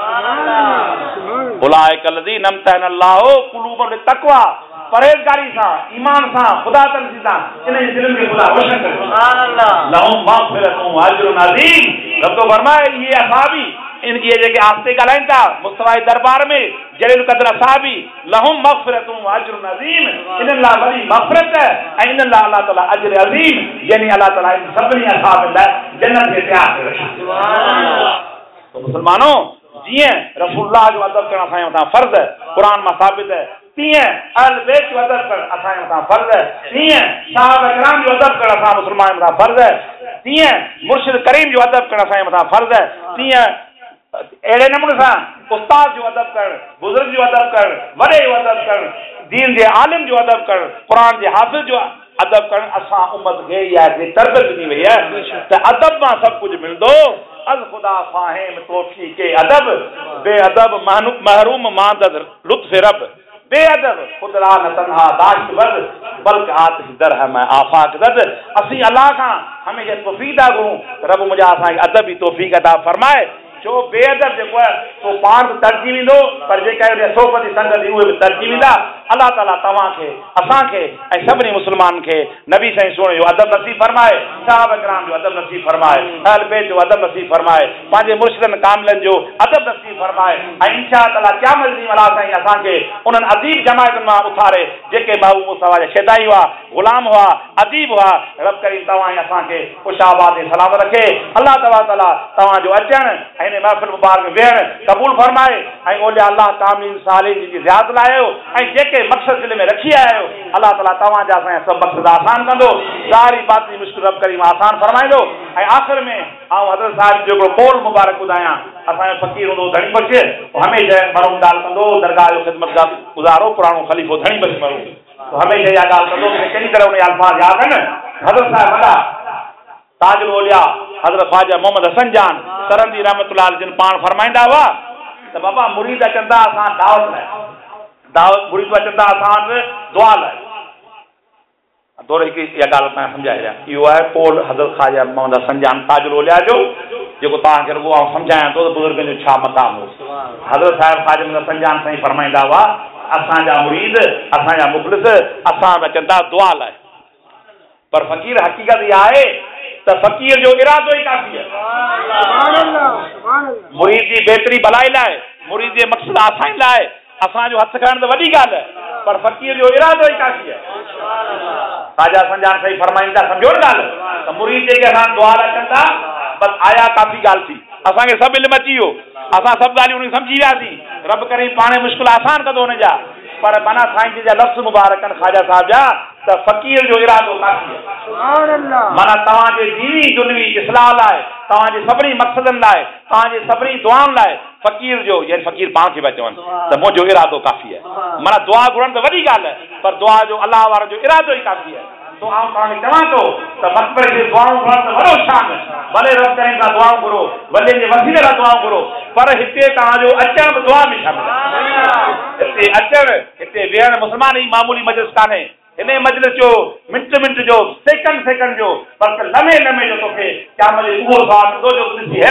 उलाइक अलज़ीन अम्तहन अल्लाहु क़ुलूबहुम लित्तक़वा परहेज़गारी सां ईमान सां ख़ुदा तंज़ी सां इन जे दिलनि खे ख़ुदा रोशन करे सुभान अल्लाह लहुम मग़फ़िरतुन व अज्रुन अज़ीम रब तो फरमाए इहे असाबी इन इहे जेके आस्ते ॻाल्हाइनि था मुस्तफा जे दरबार में जलील क़द्र असाबी लहुम मग़फ़िरतुन व अज्रुन अज़ीम इन्हनि लाइ वॾी मग़फ़िरत ऐं इन्हनि लाइ अलाह ताला अज्र अज़ीम यानी अलाह ताला इन सभिनी असाबनि लाइ जन्नत खे तयार करे रखी सुभान अल्लाह तो मुस्लमानो जीअं रसूलुल्लाह जो अदब करणु असांजे मथां फ़र्ज़ क़ुरान मां साबित आहे तीअं अहल बैत जो अदब करणु असांजे मथां फ़र्ज़ आहे तीअं सहाबा किराम जो अदब करणु असां मुस्लमान मथां फ़र्ज़ आहे तीअं मुर्शिद करीम जो अदब करणु असांजे मथां फ़र्ज़ आहे तीअं अहिड़े नमूने सां उस्ताद जो अदब करणु बुज़ुर्ग जो अदब करणु वॾे जो अदब करणु दीन जे आलिम जो अदब करणु क़ुरान जे हाफ़िज़ जो अदब करणु असां उम्मत खे इहा तरबियत ॾिनी वई आहे त अदब मां सभु कुझु मिलंदो अल ख़ुदा फ़ाहिम तौफ़ीक़ अदब बेअदब महरूम मांदद लुत्फ़ रब बेअदब खुदरा न तन्हा दाश्त बद बल्कि आतिश दर है मैं आफाक दद असी अल्लाह का हमेशा तौफीक घुरूं रब मुझे असांखे अदब जी तौफीक अता फरमाए जो बेअदब जेको आहे सो पाण तरजी वेंदो पर जेका सोबती संगत उहे बि तरजी वेंदा अल्लाह ताला तव्हांखे असांखे ऐं सभिनी मुस्लमान खे नबी साईं सोणे जो अदब नसीब फरमाए साहब किराम जो अदब नसीब फरमाए अहल बैत जो अदब नसीब फरमाए पंहिंजे मुर्शिदनि कामिलनि जो अदब नसीब फरमाए ऐं इंशा ताला क़यामत ॾींहुं अल्लाह साईं असांखे उन्हनि अदीब जमायतुनि मां उथारे जेके महबूब मुस्तफा जा शेदाई हुआ ग़ुलाम हुआ अदीब हुआ रब करीम तव्हां असांखे ख़ुशाबाद ऐं सलामत रखे अल्लाह तबारक ताला तव्हांजो अचणु ऐं हिन महफ़िल मुबारक में वेहणु क़बूल फरमाए ऐं ओलिया अल्लाह कामिलीन सालिहीन जी ज़ियारत लाहियो ऐं जेके मक़सद दिलि में रखी आहियो अल्लाह ताला तव्हांजा असांजा सभु मक़सद आसान कंदो ज़ाहिरी बातिनी मुश्किल रब करीम आसान फरमाईंदो ऐं आख़िर में आउं हज़रत साहिब जो हिकिड़ो कौल मुबारक ॿुधायां असांजो फ़क़ीर हूंदो धणी बख़्श हमेशह मरूम ॻाल्हि कंदो दरगाह जो ख़िदमत गुज़ारो पुराणो ख़लीफ़ो धणी बख़्श मरूम हमेशह इहा ॻाल्हि कंदो कहिड़ी तरह उन अल्फाज़ यादि आहिनि हज़रत साहिब वॾा ताजुल औलिया हज़रत ख़्वाजा मोहम्मद हसन जान सरंदी रहमतुल्लाह अलैह जिन पाण फरमाईंदा हुआ त बाबा मुरीद अचनि था असां दावत लाइ दावत मुरीद अचनि था असां वटि दुआ लाइ थोरो हिकु इहा ॻाल्हि तव्हां सम्झाए ॾियां इहो आहे पोल हज़रत ख़्वाजा मोहम्मद हसन जान ताजुल औलिया जो जेको तव्हांखे रुॻो आउं सम्झायां थो त बुज़ुर्गनि जो छा मक़ाम हो हज़रत साहिब ख़्वाजा मोहम्मद हसन जान साईं फरमाईंदा हुआ असांजा मुरीद असांजा मुख़लिस असां वटि अचनि था दुआ लाइ पर फ़क़ीर हक़ीक़त इहा आहे त फ़क़ीर जो इरादो ई काफ़ी आहे मुरीद जी बहितरी भलाई लाइ मुरीद जे मक़सद आसानी लाइ असांजो हथु खणण त वॾी ॻाल्हि आहे पर फ़क़ीर जो इरादो ई काफ़ी आहे ख़्वाजा संजान सही फरमाईंदा सम्झो न ॻाल्हि त मुरीद जेके असां दुआ लाइ कनि था बसि आया काफ़ी ॻाल्हि थी असांखे सभु इल्मु अची वियो असां सभु ॻाल्हियूं उनखे सम्झी वियासीं रब करे पाणे मुश्किल आसान कंदो हुनजा पर माना साईं जी जा लफ़्ज़ मुबारक आहिनि ख़्वाजा साहिब जा त फ़क़ीर जो इरादो काफ़ी आहे माना तव्हांजे दीनी दुनवी इस्लाह लाइ तव्हांजे सभिनी मक़सदनि लाइ तव्हांजे सभिनी दुआउनि लाइ फ़क़ीर जो यानी फ़क़ीर पाण खे पिया चवनि त मुंहिंजो इरादो काफ़ी आहे माना दुआ घुरणु त वॾी ॻाल्हि आहे पर दुआ जो अलाह वारनि जो इरादो ई काफ़ी आहे तो आउं तव्हांखे चवां थो त मक़बरे जी दुआऊं घुरणु त वॾो शान भले रब करीम खां दुआऊं घुरो वॾे जे वसीले खां दुआऊं घुरो पर हिते तव्हांजो अचणु बि दुआ में शामिल आहे हिते अचणु हिते वेहणु मुस्लमान ई मामूली मजलिस कान्हे हिन मजलिस जो मिंट मिंट जो सेकंड सेकंड जो बल्कि लम्हे लम्हे जो तोखे क्या मजे उहो सवाल ईंदो जो ॾिसी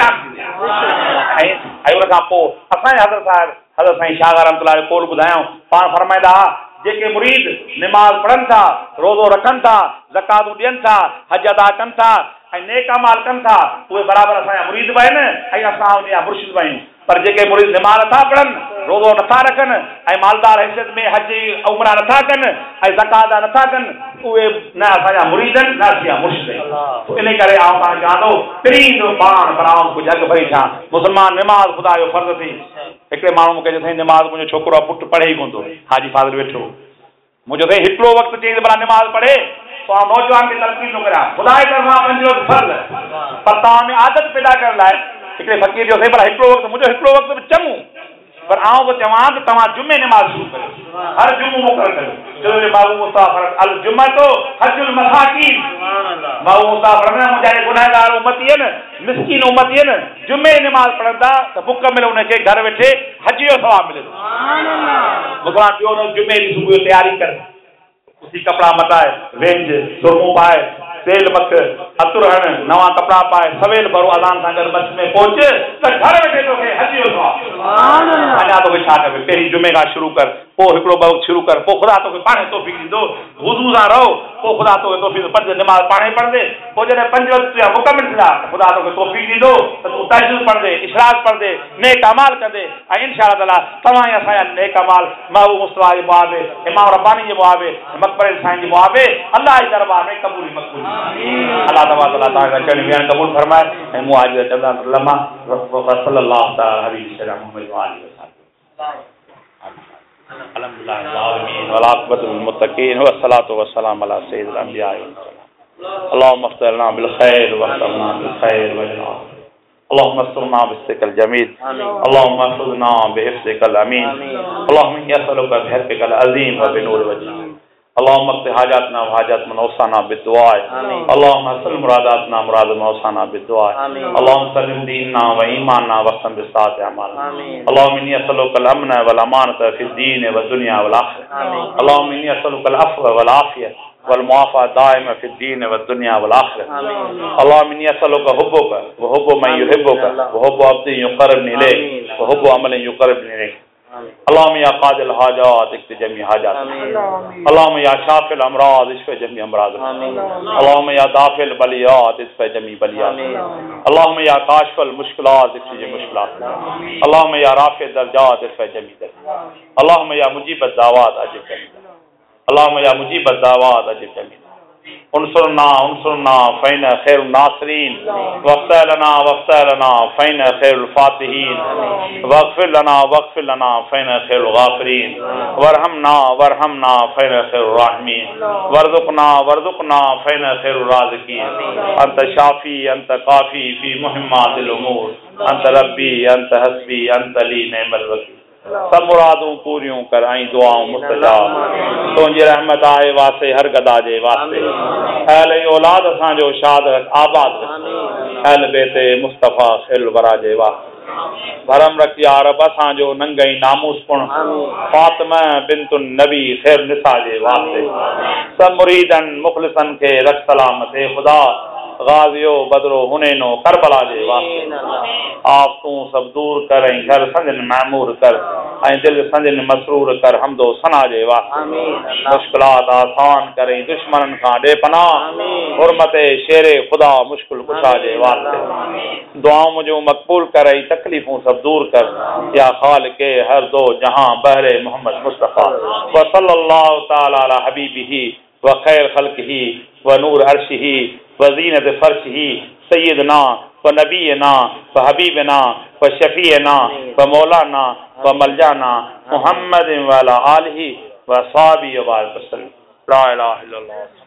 हैरान ऐं ऐं उन खां पोइ असांजे हज़रत साहिब हज़रत साईं शाह रहमतुल्लाह कोल ॿुधायूं पाण फरमाईंदा हुआ जेके मुरीद निमाज़ पढ़नि था रोज़ो रखनि था ज़कातूं ॾियनि था हज अदा कनि था ऐं नेक अमाल कनि था उहे बराबरि असांजा मुरीद बि आहिनि ऐं असां उनजा मुर्शिद बि आहियूं पर जेके मुरीद निमाज़ नथा पढ़नि रोज़ो नथा रखनि ऐं मालदार हैसियत में हज उमरा नथा कनि ऐं ज़कात नथा कनि उहे न असांजा मुरीद आहिनि न असांजा मुर्शिद आहिनि इन करे आउं तव्हांखे चवां थो प्रींदो पाण पर आउं कुझु अॻु भई थियां मुस्लमान निमाज़ ख़ुदा जो फर्ज़ थी हिकिड़े माण्हू मूंखे चई निमाज़ मुंहिंजो छोकिरो आहे पुटु पढ़े ई कोन थो हाजी फाज़िल वेठो मुंहिंजो साईं हिकिड़ो वक़्तु चई भला निमाज़ पढ़े तो आउं नौजवान खे तलक़ीन थो करियां ख़ुदा जे तरफ़ां पंहिंजो वक़्तु फर्ज़ पर तव्हां में आदत पैदा करण लाइ हिकिड़े फ़क़ीर जो साईं भला हिकिड़ो वक़्तु मुंहिंजो हिकिड़ो वक़्तु बि चङो पर आउं बि चवां त तव्हां जुमे निमाज़ शुरू करियो हर जुमो मुक़ररु करियो जो बाबू मुस्ताफ़ अल जुमतो हजुल मसाकीन बाबू मुस्ताफ़ फरमाया मुंहिंजा गुनाहगार उम्मती आहिनि मिस्कीन उम्मती आहिनि जुमे निमाज़ पढ़ंदा त मुकमिल उनखे घर वेठे हज जो सवाबु मिले थो मुस्लमान ॿियो न जुमे जी सुबुह जो तयारी कर उसी कपिड़ा मटाए वेंज सुरमो पाए तेल मख अतुर हण नवा कपिड़ा पाए सवेल भरो अज़ान सां गॾु मस्जिद में पहुच त घर वेठे तोखे हज जो सवाबु अञा तोखे छा कबे पहिरीं जुमे खां शुरू कर पोइ हिकिड़ो ॿ वक़्तु शुरू कर पोइ ख़ुदा तोखे पाणे तौफ़ीक़ ॾींदो वुज़ू सां रहो पोइ ख़ुदा तोखे तौफ़ीक़ पंज निमाज़ पाणे पढ़ंदे पोइ जॾहिं पंज वक़्त तुंहिंजा मुकमिल थींदा त ख़ुदा तोखे तौफ़ीक़ ॾींदो त तूं तहज्जुद पढ़ंदे इशराक़ पढ़ंदे नेक अमाल कंदे ऐं इंशा अल्लाह तव्हां ऐं असांजा नेक अमाल महबूब मुस्तफ़ा जे मुआबे इमाम रब्बानी जे मुआबे मक़बरे साईं जे मुआबे अल्लाह जे दरबार में क़बूल मक़बूल अल्लाह तबारक व तआला तव्हांखे अचण वेहण क़बूल फरमाए ऐं मूं आज चवंदा लम्हा सल्लल्लाहु तआला अलैहि वसल्लम मुहम्मद व आलिहि वसल्लम अल्हम्दुलिल्लाह आमीन वल आक़िबतु लिल मुत्तक़ीन वस्सलातु वस्सलामु अला सय्यिदिल अंबिया वल मुरसलीन अल्लाहुम्मा अफ़्तिह लना बिल खैर वअफ़्तिना बिल खैर वल आफ़ियत अल्लाहुम्मा अस्तिरना बिस्तिकल जमील अल्लाहुम्मा अहफ़िज़ना बिहिफ़्ज़िकल अमीन अल्लाहुम्मा इन्नी असअलुका बिहक़्क़िकल अज़ीम व बिनूरि वजहिक اللهم اقض حاجاتنا وحاجات من اوصانا بالدعاء اللهم حسن مراداتنا مراد من اوصانا بالدعاء اللهم سلم ديننا وايماننا واختم بالساعة اعمالنا اللهم اني اسالك الامن والامانة في الدين والدنيا والاخرة اللهم اني اسالك العفو والعافية والمعافاة دائمة في الدين والدنيا والآخرة اللهم إني أسألك حبك وحب من يحبك وحب عبد يقربني إليك وحب عمل يقربني إليك اللهم يا قاضي الحاجات اقض جميع حاجاتنا اللهم يا شافي الأمراض اشف جميع أمراضنا اللهم يا دافع البليات اشف جميع بلياتنا اللهم يا كاشف المشكلات اكشف جميع مشكلاتنا اللهم يا رافع الدرجات اشف جميع درجات اللهم يا مجيب الدعوات أجب جميع اللهم يا مجيب الدعوات أجب جميع انصرنا انصرنا فإن خير الناصرين واغفر لنا واغفر لنا فإن خير الفاتحين واغفر لنا واغفر لنا فإن خير الغافرين وارحمنا وارحمنا فإن خير الراحمين وارزقنا وارزقنا فإن خير الرازقين أنت شافي أنت كافي في مهمات الأمور أنت ربي أنت حسبي أنت لي نعم الوكيل सब मुरादों पूरियों कर आई दुआओं मुस्तजाब तुझी रहमत आए वास्ते हर गदा जे वास्ते अहल औलाद असां जो शाद रख आबाद रख अहल बेते मुस्तफ़ा खिल वरा जे वास्ते भरम रख या रब असां जो नंगई नामूस पुण फातिमा बिंतुन नबी खैर निसा जे वास्ते सब मुरीदन मुखलिसन के रख सलामत खुदा गाजियो बदरो हुनैनो करबला जे वास्ते आप तू सब दूर कर ऐं घर संजन महमूर कर ऐं दिल संजन मसरूर कर हमदो सना जे वास्ते मुश्किलात आसान कर ऐं दुश्मनन खां ॾे पनाह हुरमते शेरे खुदा मुश्किल कुशा जे वास्ते दुआऊं मुंहिंजूं मक़बूल कर ऐं तकलीफ़ूं सब दूर कर या ख़ालिक़े हर दो जहां बहरे मोहम्मद मुस्तफ़ा व सल्लल्लाहु तआला अला हबीबिही व खैर ख़ल्क़िही व नूर अर्शिही व ज़ीनत फ़र्शिही सय्यदना व नबीना व हबीबना व शफ़ीना व मौलाना व मलजाना मुहम्मद व अला आलिही व अस्हाबिही व बारिक वसल्लम ला इलाहा इल्लल्लाह।